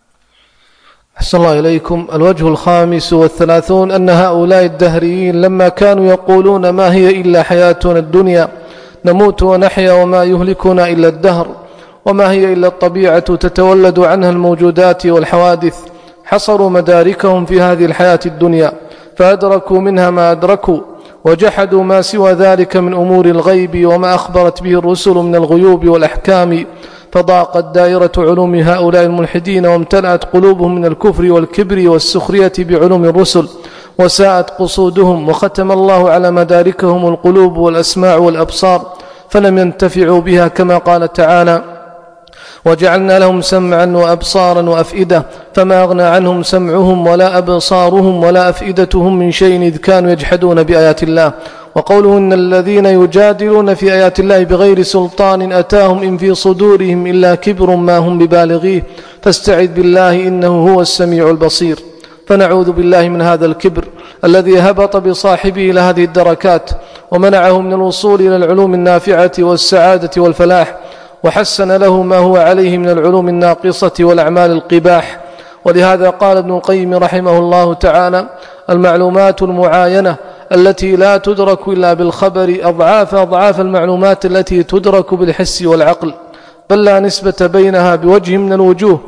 أحسن الله إليكم. الوجه الخامس والثلاثون أن هؤلاء الدهريين لما كانوا يقولون ما هي إلا حياتنا الدنيا نموت ونحيا وما يهلكنا إلا الدهر وما هي إلا الطبيعة تتولد عنها الموجودات والحوادث، حصروا مداركهم في هذه الحياة الدنيا فأدركوا منها ما أدركوا وجحدوا ما سوى ذلك من أمور الغيب وما أخبرت به الرسل من الغيوب والأحكام، فضاقت دائرة علوم هؤلاء الملحدين وامتلأت قلوبهم من الكفر والكبر والسخرية بعلوم الرسل وساءت قصودهم، وختم الله على مداركهم القلوب والأسماع والأبصار فلم ينتفعوا بها كما قال تعالى وجعلنا لهم سمعا وأبصارا وأفئدة فما أغنى عنهم سمعهم ولا أبصارهم ولا أفئدتهم من شيء إذ كانوا يجحدون بآيات الله. وقوله إن الذين يجادلون في آيات الله بغير سلطان أتاهم إن في صدورهم إلا كبر ما هم ببالغيه فاستعذ بالله إنه هو السميع البصير. فنعوذ بالله من هذا الكبر الذي هبط بصاحبه إلى هذه الدركات ومنعه من الوصول إلى العلوم النافعة والسعادة والفلاح، وحسن له ما هو عليه من العلوم الناقصة والأعمال القباح. ولهذا قال ابن القيم رحمه الله تعالى المعلومات المعاينة التي لا تدرك إلا بالخبر أضعاف أضعاف المعلومات التي تدرك بالحس والعقل، بل لا نسبة بينها بوجه من الوجوه.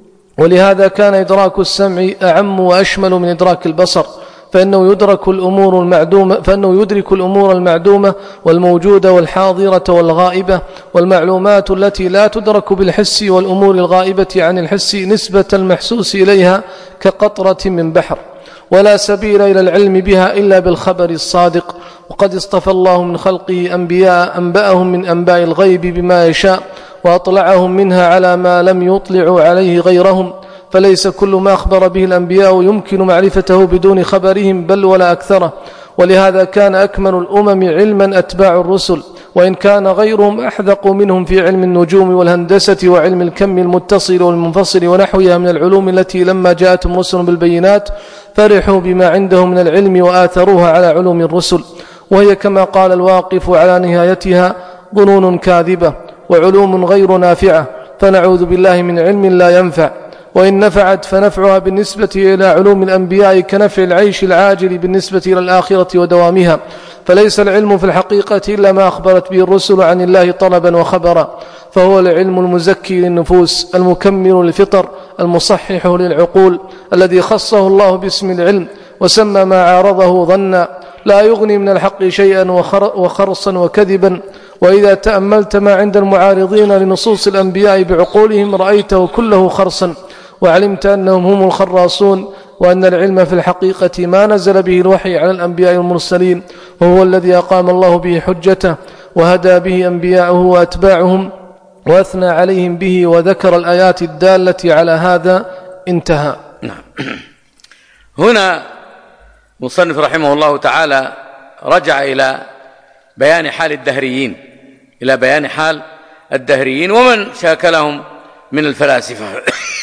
ولهذا كان إدراك السمع أعم وأشمل من إدراك البصر، فإنه يدرك الأمور المعدومة فإنه يدرك الأمور المعدومة والموجودة والحاضرة والغائبة، والمعلومات التي لا تدرك بالحس والأمور الغائبة عن الحس نسبة المحسوس إليها كقطرة من بحر، ولا سبيل إلى العلم بها إلا بالخبر الصادق. وقد اصطفى الله من خلقه أنبياء أنبأهم من أنباء الغيب بما يشاء وأطلعهم منها على ما لم يطلعوا عليه غيرهم، فليس كل ما أخبر به الأنبياء يمكن معرفته بدون خبرهم بل ولا أكثره. ولهذا كان أكمل الأمم علما أتباع الرسل، وإن كان غيرهم أحذق منهم في علم النجوم والهندسة وعلم الكم المتصل والمنفصل ونحوها من العلوم التي لما جاءتهم رسل بالبينات فرحوا بما عندهم من العلم وآثروها على علوم الرسل، وهي كما قال الواقف على نهايتها ظنون كاذبة وعلوم غير نافعة، فنعوذ بالله من علم لا ينفع، وإن نفعت فنفعها بالنسبة إلى علوم الأنبياء كنفع العيش العاجل بالنسبة إلى الآخرة ودوامها. فليس العلم في الحقيقة إلا ما أخبرت به الرسل عن الله طلبا وخبرا، فهو العلم المزكي للنفوس المكمل للفطر المصحح للعقول، الذي خصه الله باسم العلم وسمى ما عارضه ظنا، لا يغني من الحق شيئا وخرصا وكذبا. وإذا تأملت ما عند المعارضين لنصوص الأنبياء بعقولهم رأيته كله خرصا، وعلمت أنهم هم الخراصون، وأن العلم في الحقيقة ما نزل به الوحي على الأنبياء المرسلين، وهو الذي أقام الله به حجته وهدى به أنبياءه وأتباعهم وأثنى عليهم به وذكر الآيات الدالة على هذا. انتهى. نعم. هنا مصنف رحمه الله تعالى رجع إلى بيان حال الدهريين إلى بيان حال الدهريين ومن شاكلهم من الفلاسفة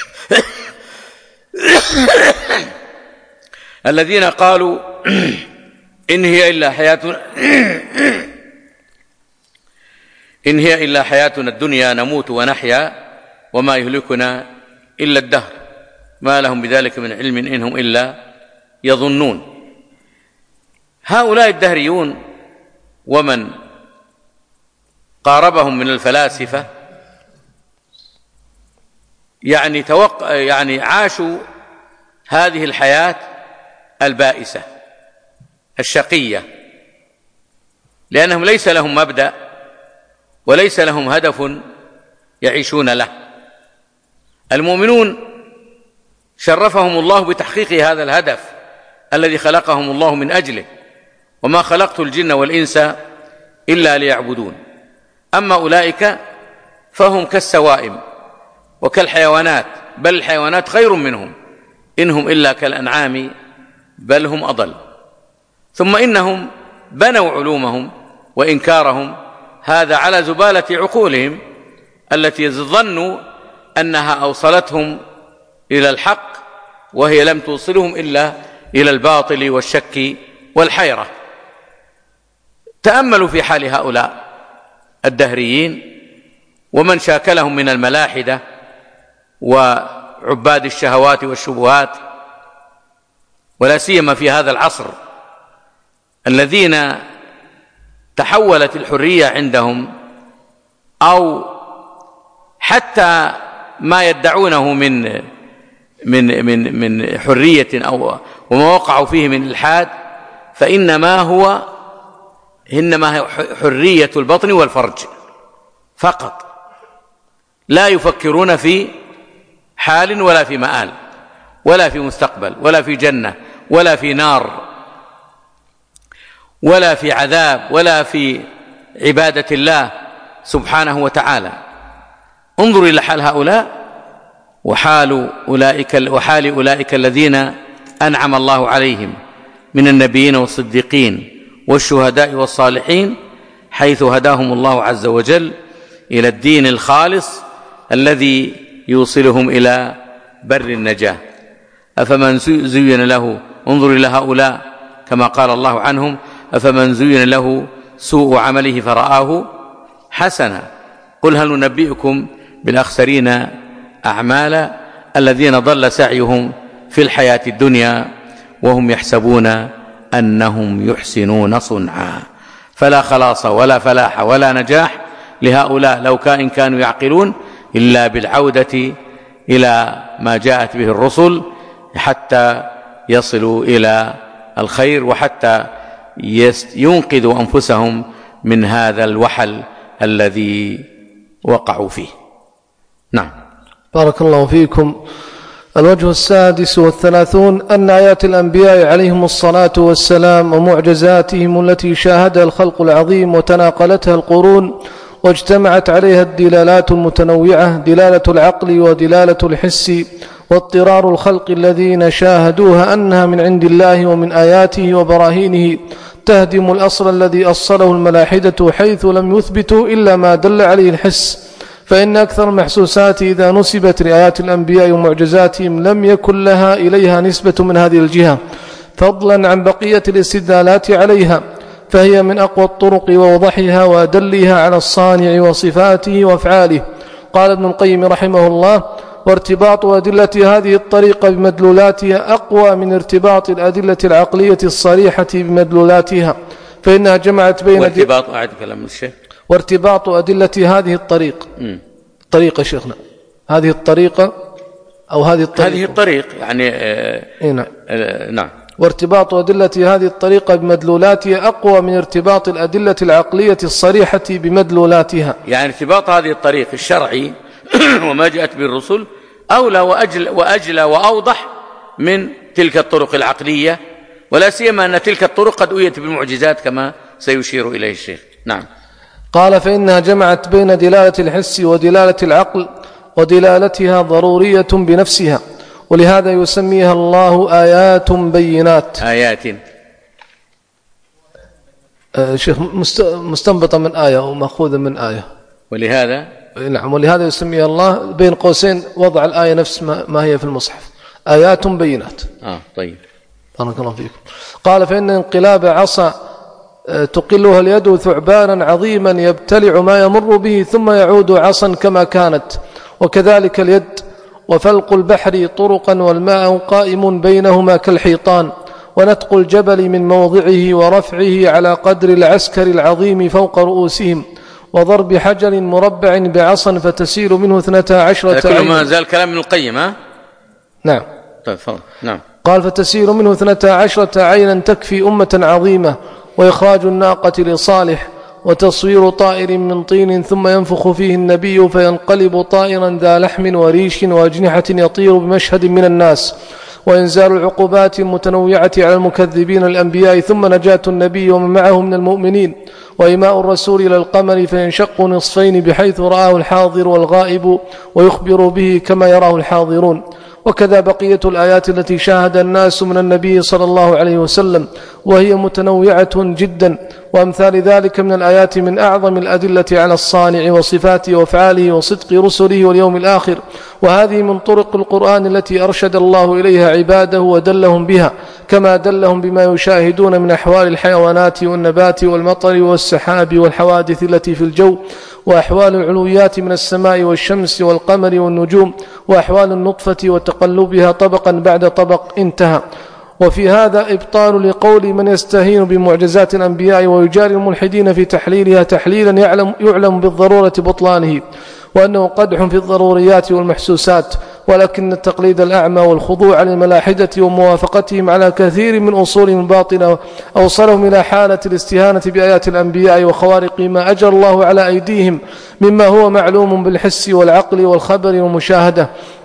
الذين قالوا إن هي إلا حياتنا إن هي إلا حياتنا الدنيا نموت ونحيا وما يهلكنا إلا الدهر ما لهم بذلك من علم إنهم إلا يظنون. هؤلاء الدهريون ومن قاربهم من الفلاسفة يعني توق... يعني عاشوا هذه الحياة البائسة الشقية، لأنهم ليس لهم مبدأ وليس لهم هدف يعيشون له. المؤمنون شرفهم الله بتحقيق هذا الهدف الذي خلقهم الله من أجله، وما خلقت الجن والإنس إلا ليعبدون. أما أولئك فهم كالسوائم وكالحيوانات، بل الحيوانات خير منهم، إنهم إلا كالأنعام بل هم أضل. ثم إنهم بنوا علومهم وإنكارهم هذا على زبالة عقولهم التي ظنوا أنها أوصلتهم إلى الحق وهي لم توصلهم إلا إلى الباطل والشك والحيرة. تأملوا في حال هؤلاء الدهريين ومن شاكلهم من الملاحدة وعباد الشهوات والشبهات، ولا سيما في هذا العصر الذين تحولت الحرية عندهم، أو حتى ما يدعونه من من من من حرية أو وما وقعوا فيه من الإلحاد، فإنما هو إنما حرية البطن والفرج فقط، لا يفكرون في حال ولا في مآل ولا في مستقبل ولا في جنة ولا في نار ولا في عذاب ولا في عبادة الله سبحانه وتعالى. انظر إلى حال هؤلاء وحال أولئك وحال أولئك الذين أنعم الله عليهم من النبيين والصديقين والشهداء والصالحين، حيث هداهم الله عز وجل إلى الدين الخالص الذي يوصلهم إلى بر النجاة. أفمن زين له، انظر إلى هؤلاء كما قال الله عنهم: أفمن زين له سوء عمله فرآه حسنا قل هل ننبئكم بالأخسرين أعمالا الذين ضل سعيهم في الحياة الدنيا وهم يحسبون أنهم يحسنون صنعا. فلا خلاص ولا فلاح ولا نجاح لهؤلاء لو كان كانوا يعقلون إلا بالعودة إلى ما جاءت به الرسل حتى يصلوا إلى الخير وحتى ينقذوا أنفسهم من هذا الوحل الذي وقعوا فيه. نعم. بارك الله فيكم. الوجه السادس والثلاثون أن آيات الأنبياء عليهم الصلاة والسلام ومعجزاتهم التي شاهدها الخلق العظيم وتناقلتها القرون واجتمعت عليها الدلالات المتنوعة، دلالة العقل ودلالة الحس واضطرار الخلق الذين شاهدوها أنها من عند الله ومن آياته وبراهينه، تهدم الأصل الذي أصله الملاحدة حيث لم يثبتوا إلا ما دل عليه الحس. فإن أكثر المحسوسات إذا نسبت لآيات الأنبياء ومعجزاتهم لم يكن لها إليها نسبة من هذه الجهة، فضلا عن بقية الاستدلالات عليها، فهي من أقوى الطرق ووضحها وأدلها على الصانع وصفاته وأفعاله. قال ابن القيم رحمه الله: وارتباط أدلة هذه الطريقة بمدلولاتها أقوى من ارتباط الأدلة العقلية الصريحة بمدلولاتها، فإنها جمعت بين وارتباط أعد كلام الشيخ وارتباط أدلة هذه الطريق م. طريقة شيخنا هذه الطريقة أو هذه الطريقة هذه الطريق يعني آه نعم آه نعم وارتباط أدلة هذه الطريقة بمدلولاتها أقوى من ارتباط الأدلة العقلية الصريحة بمدلولاتها. يعني ارتباط هذه الطريق الشرعي وما جاءت به الرسل أولى وأجل وأجلى وأوضح من تلك الطرق العقلية، ولا سيما أن تلك الطرق قد أويت بالمعجزات كما سيشير إليه الشيخ. نعم. قال: فإنها جمعت بين دلالة الحس ودلالة العقل، ودلالتها ضرورية بنفسها، ولهذا يسميها الله آيات بينات. آيات آه شيخ مستنبطة من آية ومأخوذة من آية، ولهذا نعم ولهذا يسميها الله بين قوسين وضع الآية نفس ما هي في المصحف، آيات بينات. آه طيب، بارك الله فيكم. قال فإن انقلاب عصا تقلها اليد ثعبانا عظيما يبتلع ما يمر به ثم يعود عصا كما كانت، وكذلك اليد. وفلق البحر طرقا والماء قائم بينهما كالحيطان، ونتق الجبل من موضعه ورفعه على قدر العسكر العظيم فوق رؤوسهم، وضرب حجر مربع بعصا فتسير منه اثنتا عشرة عين. كل ما زال كلام ابن القيم. ها نعم طيب فضل. نعم. قال فتسير منه اثنتا عشرة عينا تكفي أمة عظيمة، وإخراج الناقة لصالح، وتصوير طائر من طين ثم ينفخ فيه النبي فينقلب طائرا ذا لحم وريش وأجنحة يطير بمشهد من الناس، وإنزال العقوبات المتنوعة على المكذبين الأنبياء ثم نجاة النبي ومن معه من المؤمنين، وإيماء الرسول إلى القمر فينشق نصفين بحيث رآه الحاضر والغائب ويخبر به كما يراه الحاضرون. وكذا بقية الآيات التي شاهد الناس من النبي صلى الله عليه وسلم، وهي متنوعة جدا. وأمثال ذلك من الآيات من أعظم الأدلة على الصانع وصفاته وأفعاله وصدق رسله واليوم الآخر. وهذه من طرق القرآن التي أرشد الله إليها عباده ودلهم بها، كما دلهم بما يشاهدون من أحوال الحيوانات والنبات والمطر والسحاب والحوادث التي في الجو، وأحوال العلويات من السماء والشمس والقمر والنجوم، وأحوال النطفة وتقلبها طبقا بعد طبق. انتهى. وفي هذا إبطال لقول من يستهين بمعجزات الأنبياء ويجاري الملحدين في تحليلها تحليلا يعلم, يعلم بالضرورة بطلانه، وأنه قدح في الضروريات والمحسوسات، ولكن التقليد الأعمى والخضوع للملاحدة وموافقتهم على كثير من أصولهم الباطنة أوصلهم إلى حالة الاستهانة بآيات الأنبياء وخوارق ما أجر الله على أيديهم مما هو معلوم بالحس والعقل والخبر والمشاهدة،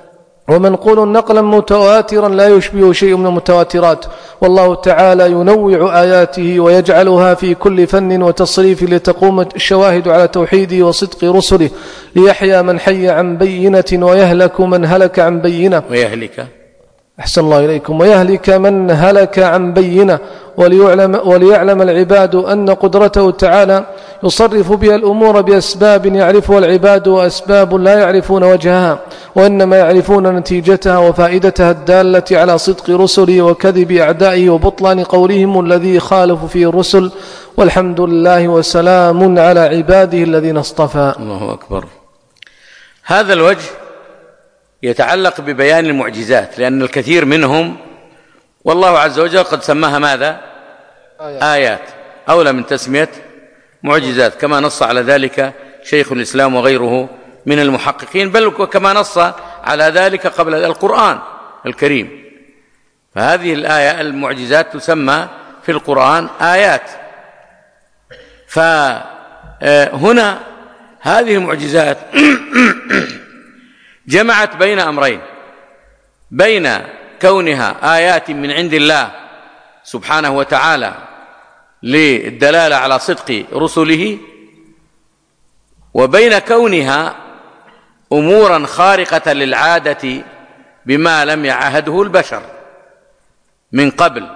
ومنقول نقلا متواترا لا يشبه شيء من المتواترات. والله تعالى ينوع آياته ويجعلها في كل فن وتصريف لتقوم الشواهد على توحيده وصدق رسله، ليحيى من حي عن بينة ويهلك من هلك عن بينة ويهلك أحسن الله إليكم ويهلك من هلك عن بينة، وليعلم, وليعلم العباد أن قدرته تعالى يصرف بها الأمور بأسباب يعرفها العباد وأسباب لا يعرفون وجهها، وإنما يعرفون نتيجتها وفائدتها الدالة على صدق رسله وكذب أعدائه وبطلان قولهم الذي خالف فيه الرسل. والحمد لله وسلام على عباده الذين اصطفى. الله أكبر. هذا الوجه يتعلق ببيان المعجزات، لأن الكثير منهم والله عز وجل قد سماها ماذا؟ آيات, آيات. أولى من تسمية معجزات، كما نص على ذلك شيخ الإسلام وغيره من المحققين، بل وكما نص على ذلك قبل القرآن الكريم. فهذه الآية المعجزات تسمى في القرآن آيات. فهنا هذه المعجزات جمعت بين أمرين، بين كونها آيات من عند الله سبحانه وتعالى للدلالة على صدق رسله، وبين كونها أمورا خارقة للعادة بما لم يعهده البشر من قبل.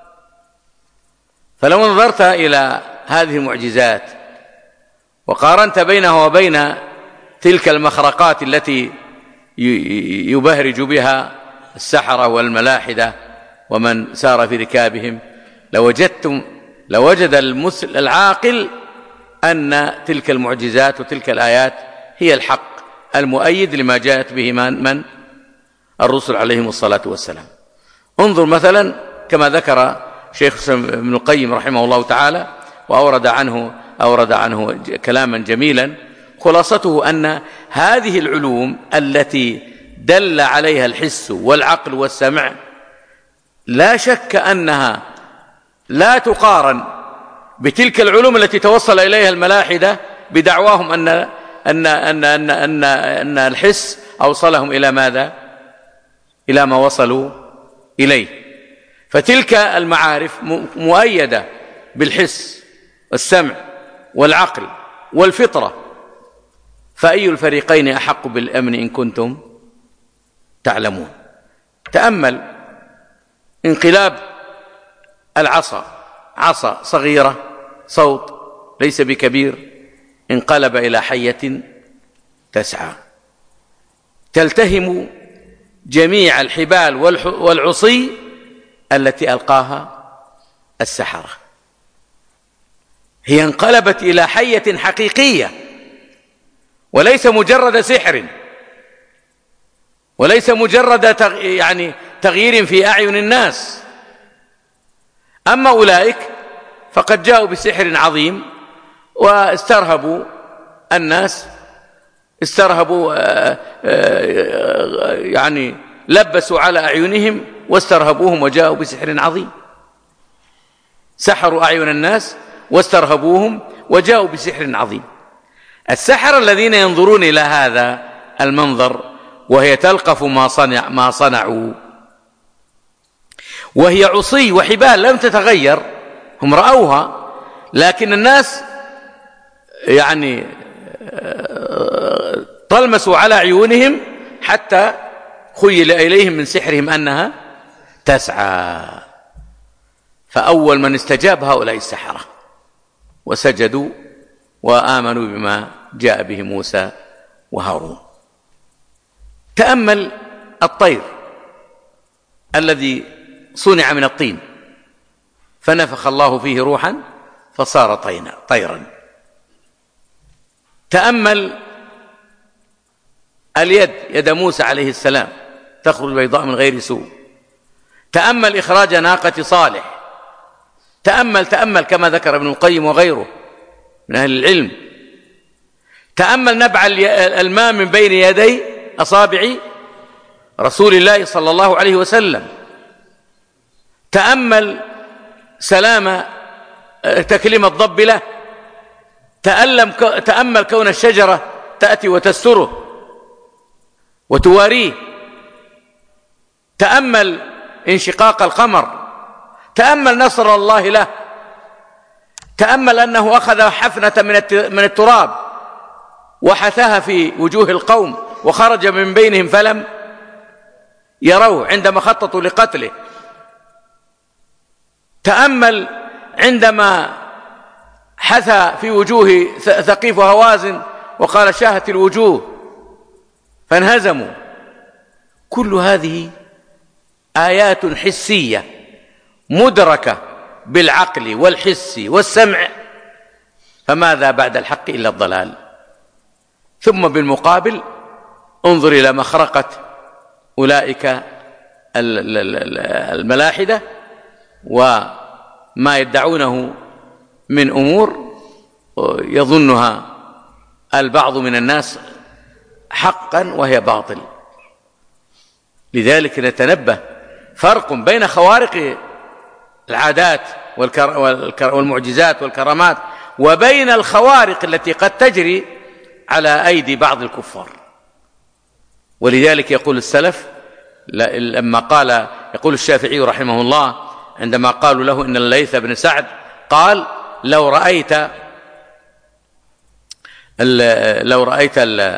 فلو نظرت إلى هذه المعجزات وقارنت بينها وبين تلك المخرقات التي يبهرج بها السحرة والملاحدة ومن سار في ركابهم، لوجدتم لوجد المسل العاقل أن تلك المعجزات وتلك الآيات هي الحق المؤيد لما جاءت به من, من الرسل عليهم الصلاة والسلام. انظر مثلا كما ذكر شيخ ابن القيم رحمه الله تعالى وأورد عنه أورد عنه كلاما جميلا، خلاصته أن هذه العلوم التي دل عليها الحس والعقل والسمع لا شك أنها لا تقارن بتلك العلوم التي توصل إليها الملاحدة بدعواهم أن أن أن أن أن, أن الحس أوصلهم إلى ماذا؟ إلى ما وصلوا إليه. فتلك المعارف مؤيدة بالحس والسمع والعقل والفطرة، فأي الفريقين أحق بالأمن إن كنتم تعلمون؟ تأمل انقلاب العصا، عصا صغيرة صوت ليس بكبير انقلب إلى حية تسعى تلتهم جميع الحبال والعصي التي ألقاها السحرة. هي انقلبت إلى حية حقيقية وليس مجرد سحر، وليس مجرد يعني تغيير في أعين الناس. أما أولئك فقد جاءوا بسحر عظيم واسترهبوا الناس، استرهبوا يعني لبسوا على أعينهم واسترهبوهم وجاءوا بسحر عظيم. سحروا أعين الناس واسترهبوهم وجاءوا بسحر عظيم. السحرة الذين ينظرون إلى هذا المنظر وهي تلقف ما صنع ما صنعوا، وهي عصي وحبال لم تتغير، هم رأوها لكن الناس يعني طلمسوا على عيونهم حتى خيل إليهم من سحرهم أنها تسعى. فأول من استجاب هؤلاء السحرة وسجدوا وآمنوا بما جاء به موسى وهارون. تأمل الطير الذي صنع من الطين فنفخ الله فيه روحا فصار طيرا. تأمل اليد، يد موسى عليه السلام تخرج بيضاء من غير سوء. تأمل إخراج ناقة صالح. تأمل تأمل كما ذكر ابن القيم وغيره من أهل العلم. تأمل نبع الماء من بين يدي أصابع رسول الله صلى الله عليه وسلم. تأمل سلام تكليم الضب له. تأمل كون الشجرة تأتي وتستره وتواريه. تأمل انشقاق القمر. تأمل نصر الله له. تأمل أنه أخذ حفنة من التراب وحثها في وجوه القوم وخرج من بينهم فلم يروه عندما خططوا لقتله. تأمل عندما حثى في وجوه ثقيف وهوازن وقال شاهت الوجوه فانهزموا. كل هذه آيات حسية مدركة بالعقل والحس والسمع، فماذا بعد الحق إلا الضلال؟ ثم بالمقابل انظر إلى مخرقة أولئك الملاحدة وما يدعونه من أمور يظنها البعض من الناس حقا وهي باطل. لذلك نتنبه فرق بين خوارق العادات والمعجزات والكرامات وبين الخوارق التي قد تجري على أيدي بعض الكفار. ولذلك يقول السلف لما قال يقول الشافعي رحمه الله عندما قالوا له إن الليث بن سعد قال لو رأيت لو رأيت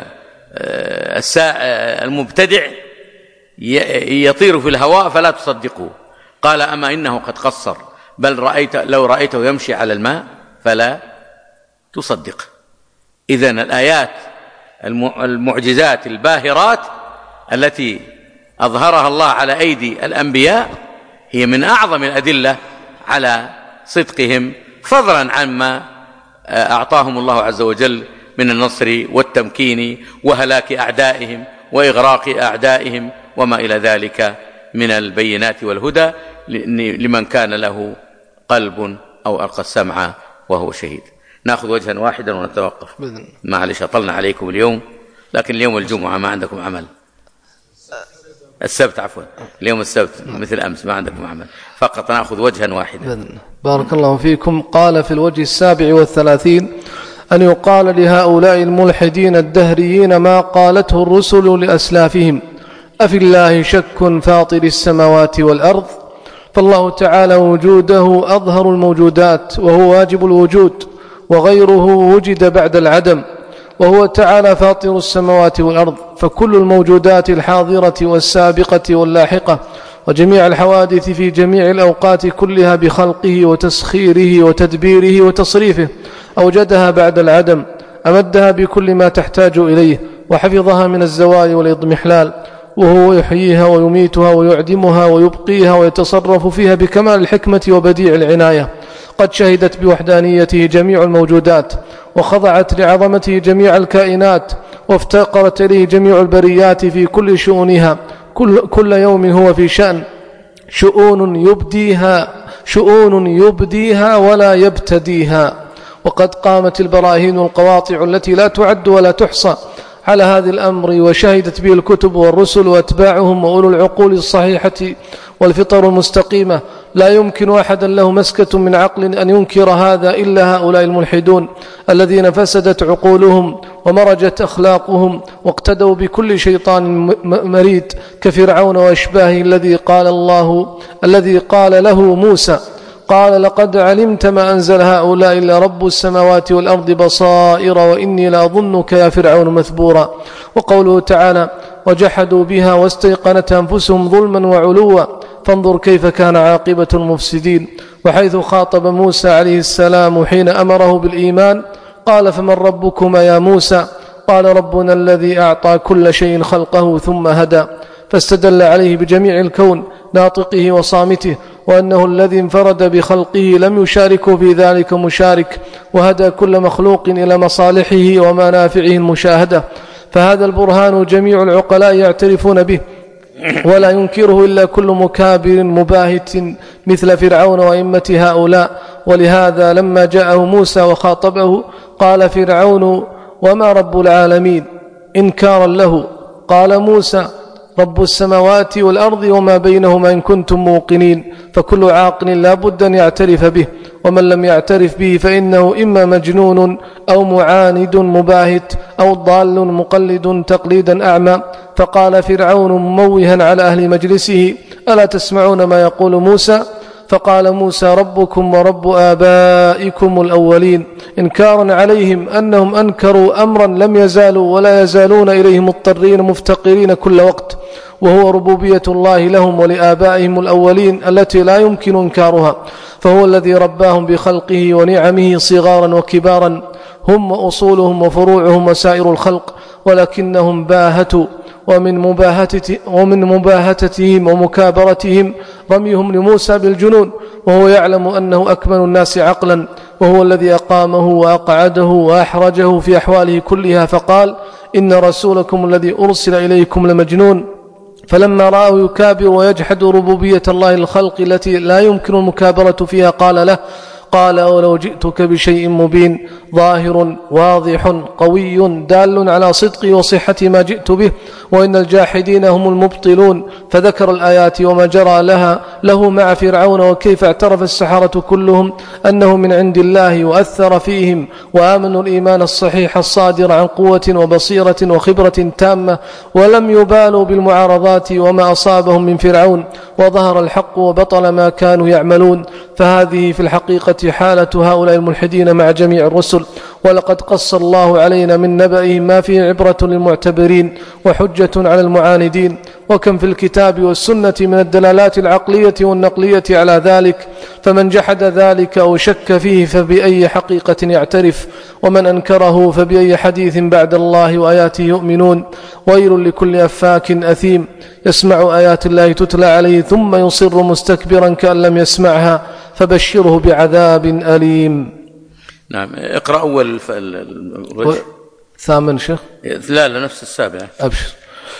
المبتدع يطير في الهواء فلا تصدقه. قال أما إنه قد قصر، بل رأيت لو رأيته يمشي على الماء فلا تصدق. إذن الآيات المعجزات الباهرات التي أظهرها الله على أيدي الأنبياء هي من أعظم الأدلة على صدقهم، فضلا عما أعطاهم الله عز وجل من النصر والتمكين وهلاك أعدائهم وإغراق أعدائهم وما إلى ذلك من البينات والهدى لمن كان له قلب أو ألقى السمع وهو شهيد. نأخذ وجها واحدا ونتوقف. معلش أطلنا عليكم اليوم، لكن اليوم الجمعة ما عندكم عمل. السبت عفوا اليوم السبت مثل أمس ما عندكم عمل، فقط نأخذ وجها واحدا. بارك الله فيكم. قال في الوجه السابع والثلاثين أن يقال لهؤلاء الملحدين الدهريين ما قالته الرسل لأسلافهم: أفي الله شك فاطر السماوات والأرض؟ فالله تعالى وجوده أظهر الموجودات وهو واجب الوجود، وغيره وجد بعد العدم، وهو تعالى فاطر السماوات والأرض، فكل الموجودات الحاضرة والسابقة واللاحقة وجميع الحوادث في جميع الأوقات كلها بخلقه وتسخيره وتدبيره وتصريفه أوجدها بعد العدم، أمدها بكل ما تحتاج إليه، وحفظها من الزوال والإضمحلال، وهو يحييها ويميتها ويعدمها ويبقيها ويتصرف فيها بكمال الحكمة وبديع العناية. قد شهدت بوحدانيته جميع الموجودات، وخضعت لعظمته جميع الكائنات، وافتقرت إليه جميع البريات في كل شؤونها، كل, كل يوم هو في شأن، شؤون يبديها, شؤون يبديها ولا يبتديها. وقد قامت البراهين القواطع التي لا تعد ولا تحصى على هذا الأمر، وشهدت به الكتب والرسل وأتباعهم وأولو العقول الصحيحة والفطر المستقيمة. لا يمكن أحدا له مسكة من عقل أن ينكر هذا إلا هؤلاء الملحدون الذين فسدت عقولهم ومرجت أخلاقهم، واقتدوا بكل شيطان مريد كفرعون وأشباهه، الذي قال الله الذي قال له موسى قال لقد علمت ما أنزل هؤلاء إلا رب السماوات والأرض بصائر وإني لأظنك يا فرعون مثبورا. وقوله تعالى وجحدوا بها واستيقنت أنفسهم ظلما وعلوا فانظر كيف كان عاقبة المفسدين. وحيث خاطب موسى عليه السلام حين أمره بالإيمان قال فمن ربكما يا موسى؟ قال ربنا الذي أعطى كل شيء خلقه ثم هدى، فاستدل عليه بجميع الكون ناطقه وصامته، وأنه الذي انفرد بخلقه لم يشاركه في ذلك مشارك، وهدى كل مخلوق إلى مصالحه ومنافعه المشاهدة. فهذا البرهان جميع العقلاء يعترفون به، ولا ينكره إلا كل مكابر مباهت مثل فرعون وأئمة هؤلاء. ولهذا لما جاءه موسى وخاطبه قال فرعون وما رب العالمين إنكارا له، قال موسى رب السماوات والأرض وما بينهما إن كنتم موقنين. فكل عاقل لا بد أن يعترف به، ومن لم يعترف به فإنه إما مجنون أو معاند مباهت أو ضال مقلد تقليدا أعمى. فقال فرعون مموها على أهل مجلسه ألا تسمعون ما يقول موسى؟ فقال موسى ربكم ورب آبائكم الأولين، إنكارا عليهم أنهم أنكروا أمرا لم يزالوا ولا يزالون إليه مضطرين مفتقرين كل وقت، وهو ربوبية الله لهم ولآبائهم الأولين التي لا يمكن إنكارها. فهو الذي رباهم بخلقه ونعمه صغارا وكبارا، هم أصولهم وفروعهم وسائر الخلق، ولكنهم باهتوا ومن مباهتة ومن مباهتتهم ومكابرتهم رميهم لموسى بالجنون، وهو يعلم أنه أكمل الناس عقلا، وهو الذي أقامه وأقعده وأحرجه في أحواله كلها، فقال إن رسولكم الذي أرسل إليكم لمجنون. فلما رآه يكابر ويجحد ربوبية الله للخلق التي لا يمكن المكابرة فيها قال له قال ولو جئتك بشيء مبين ظاهر واضح قوي دال على صدقي وصحة ما جئت به، وإن الجاحدين هم المبطلون. فذكر الآيات وما جرى لها له مع فرعون، وكيف اعترف السحرة كلهم أنه من عند الله، وأثر فيهم وآمنوا الإيمان الصحيح الصادر عن قوة وبصيرة وخبرة تامة، ولم يبالوا بالمعارضات وما أصابهم من فرعون، وظهر الحق وبطل ما كانوا يعملون. فهذه في الحقيقة حالة هؤلاء الملحدين مع جميع الرسل، ولقد قص الله علينا من نبأهم ما فيه عبرة للمعتبرين وحجة على المعاندين. وكم في الكتاب والسنة من الدلالات العقلية والنقلية على ذلك، فمن جحد ذلك أو شك فيه فبأي حقيقة يعترف، ومن أنكره فبأي حديث بعد الله وآياته يؤمنون. ويل لكل أفاك أثيم يسمع آيات الله تتلى عليه ثم يصر مستكبرا كأن لم يسمعها، فبشره بعذاب أليم. نعم. اقرأ أول الوجه. ثامن شيخ؟ لا لا، نفس السابع. أبشر.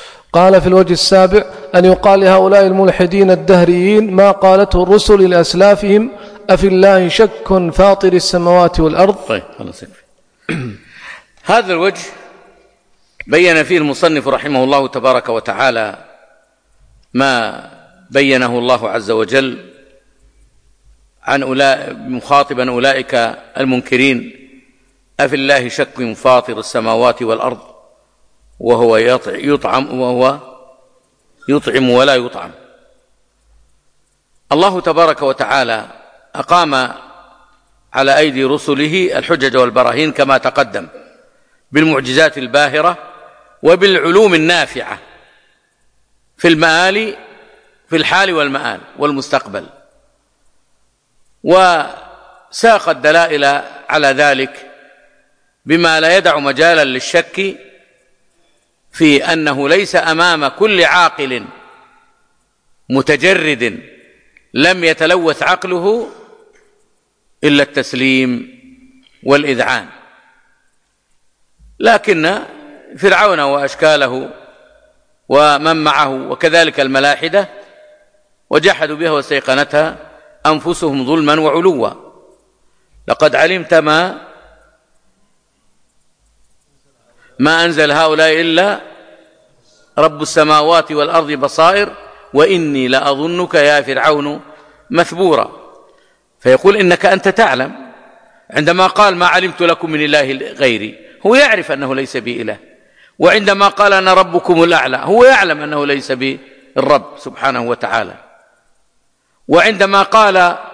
قال في الوجه السابع أن يقال لهؤلاء الملحدين الدهريين ما قالته الرسل لأسلافهم أفي الله شك فاطر السماوات والأرض. طيب خلاص يكفي. هذا الوجه بين فيه المصنف رحمه الله تبارك وتعالى ما بينه الله عز وجل عن أولئك مخاطبا أولئك المنكرين أفي الله شك فاطر السماوات والأرض وهو يطعم وهو يطعم ولا يطعم. الله تبارك وتعالى أقام على أيدي رسله الحجج والبراهين كما تقدم، بالمعجزات الباهرة وبالعلوم النافعة في المآل في الحال والمآل والمستقبل، وساق الدلائل على ذلك بما لا يدع مجالا للشك في أنه ليس أمام كل عاقل متجرد لم يتلوث عقله إلا التسليم والإذعان. لكن فرعون وأشكاله ومن معه وكذلك الملاحدة وجحدوا بها واستيقنتها أنفسهم ظلما وعلوا. لقد علمت ما ما أنزل هؤلاء إلا رب السماوات والأرض بصائر وإني لأظنك يا فرعون مثبورا. فيقول إنك أنت تعلم. عندما قال ما علمت لكم من إله غيري هو يعرف أنه ليس بي إله، وعندما قال أنا ربكم الأعلى هو يعلم أنه ليس بي الرب سبحانه وتعالى، وعندما قال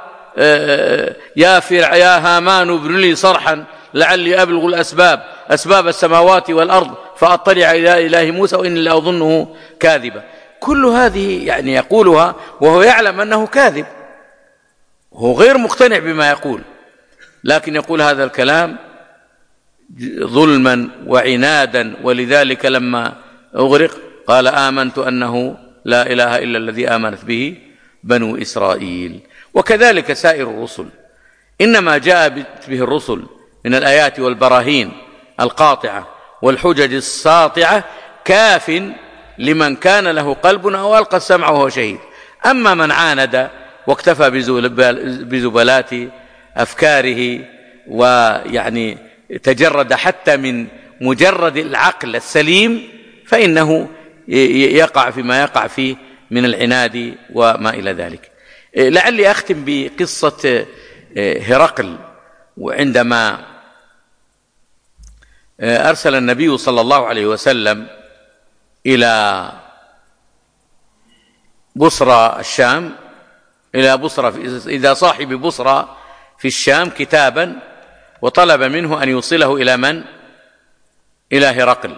يا فرع يا هامان ابن لي صرحا لعلي أبلغ الأسباب أسباب السماوات والأرض فأطلع إلى إله موسى وإني لأظنه كاذبا، كل هذه يعني يقولها وهو يعلم أنه كاذب، هو غير مقتنع بما يقول، لكن يقول هذا الكلام ظلما وعنادا. ولذلك لما أغرق قال آمنت أنه لا إله إلا الذي آمنت به بنو إسرائيل. وكذلك سائر الرسل إنما جاء به الرسل من الآيات والبراهين القاطعة والحجج الساطعة كاف لمن كان له قلب أو ألقى السمع وهو شهيد. أما من عاند واكتفى بزبلات أفكاره ويعني تجرد حتى من مجرد العقل السليم فإنه يقع فيما يقع فيه من العناد وما إلى ذلك. لعلي أختم بقصة هرقل، وعندما أرسل النبي صلى الله عليه وسلم إلى بصرى الشام إلى بصرى إذا صاحب بصرى في الشام كتابا وطلب منه أن يوصله إلى من؟ إلى هرقل،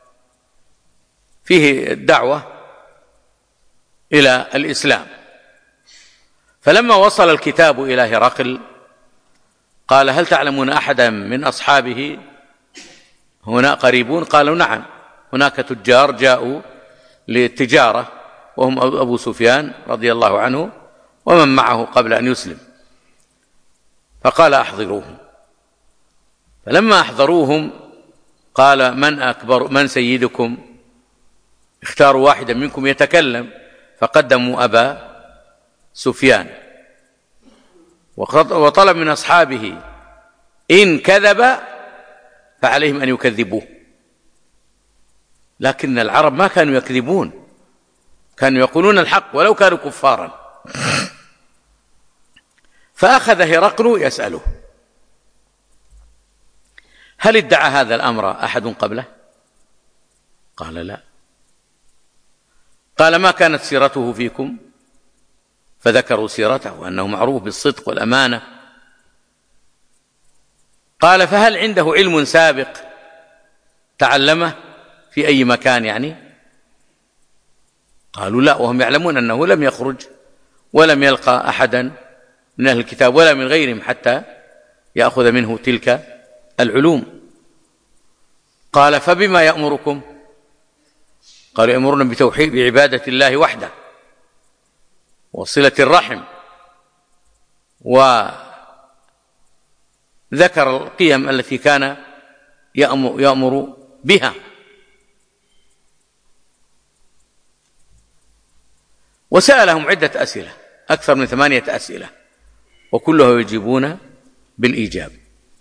فيه الدعوة إلى الإسلام. فلما وصل الكتاب إلى هرقل قال هل تعلمون أحدا من أصحابه هنا قريبون؟ قالوا نعم، هناك تجار جاءوا للتجارة وهم أبو سفيان رضي الله عنه ومن معه قبل أن يسلم. فقال أحضروهم. فلما أحضروهم قال من أكبر من سيدكم؟ اختاروا واحدا منكم يتكلم، فقدموا أبا سفيان، وطلب من أصحابه إن كذب فعليهم أن يكذبوه. لكن العرب ما كانوا يكذبون، كانوا يقولون الحق ولو كانوا كفارا. فأخذ هرقل يسأله هل ادعى هذا الأمر أحد قبله؟ قال لا. قال ما كانت سيرته فيكم؟ فذكروا سيرته وأنه معروف بالصدق والأمانة. قال فهل عنده علم سابق تعلمه في أي مكان يعني؟ قالوا لا، وهم يعلمون أنه لم يخرج ولم يلقى أحدا من أهل الكتاب ولا من غيرهم حتى يأخذ منه تلك العلوم. قال فبما يأمركم؟ قالوا يأمرنا بتوحيد بعبادة الله وحده وصلة الرحم، وذكر القيم التي كان يأمر بها. وسألهم عدة أسئلة، أكثر من ثمانية أسئلة، وكلها يجيبون بالإيجاب.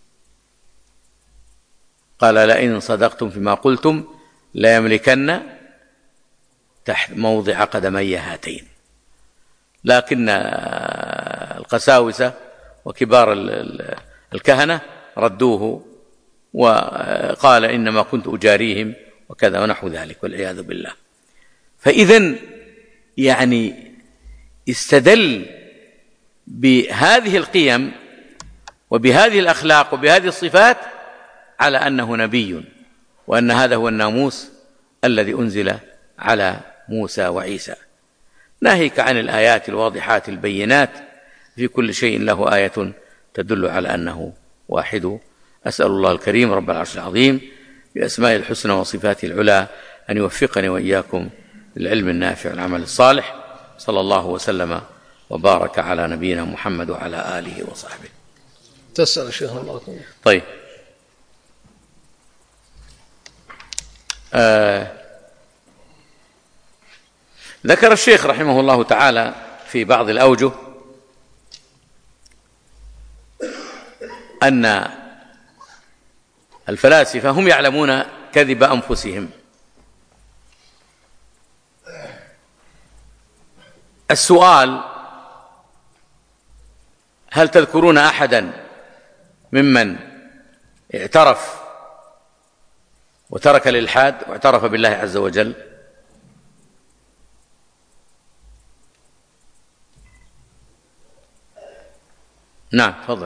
قال لئن صدقتم فيما قلتم لا يملكن تحت موضع قدمي هاتين. لكن القساوسة وكبار الكهنة ردوه وقال إنما كنت أجاريهم وكذا ونحو ذلك والعياذ بالله. فإذن يعني استدل بهذه القيم وبهذه الأخلاق وبهذه الصفات على أنه نبي وأن هذا هو الناموس الذي أنزل على موسى وعيسى، ناهيك عن الآيات الواضحات البينات في كل شيء له آية تدل على أنه واحد. أسأل الله الكريم رب العرش العظيم بأسماء الحسنى وصفاته العلى أن يوفقني وإياكم للعلم النافع والعمل الصالح. صلى الله وسلم وبارك على نبينا محمد وعلى آله وصحبه. تسأل الشيخ الله. طيب، آه ذكر الشيخ رحمه الله تعالى في بعض الأوجه أن الفلاسفة هم يعلمون كذب أنفسهم. السؤال: هل تذكرون أحدا ممن اعترف وترك الإلحاد واعترف بالله عز وجل؟ نعم، تفضل.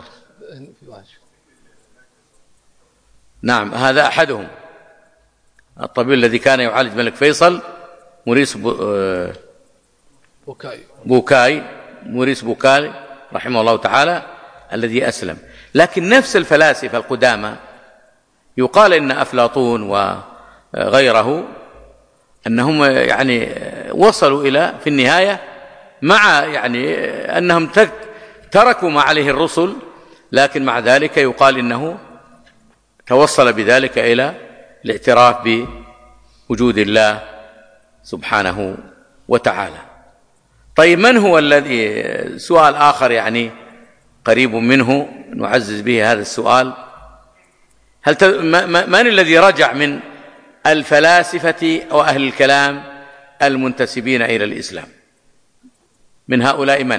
نعم، هذا أحدهم، الطبيب الذي كان يعالج ملك فيصل، موريس بوكاي بوكاي موريس بوكاي رحمه الله تعالى، الذي أسلم. لكن نفس الفلاسفة القدامى يقال إن أفلاطون وغيره أنهم يعني وصلوا إلى في النهاية، مع يعني أنهم تركوا ما عليه الرسل، لكن مع ذلك يقال إنه توصل بذلك إلى الاعتراف بوجود الله سبحانه وتعالى. طيب، من هو الذي، سؤال آخر يعني قريب منه نعزز به هذا السؤال: هل ت... من الذي رجع من الفلاسفة وأهل الكلام المنتسبين إلى الإسلام؟ من هؤلاء من؟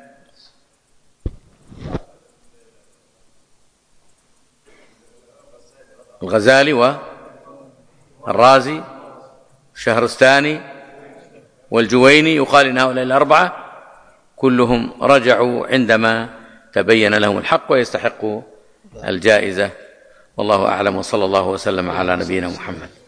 الغزالي والرازي الشهرستاني والجويني. يقال إن هؤلاء الأربعة كلهم رجعوا عندما تبين لهم الحق ويستحقوا الجائزة. والله أعلم، وصلى الله وسلم على نبينا محمد.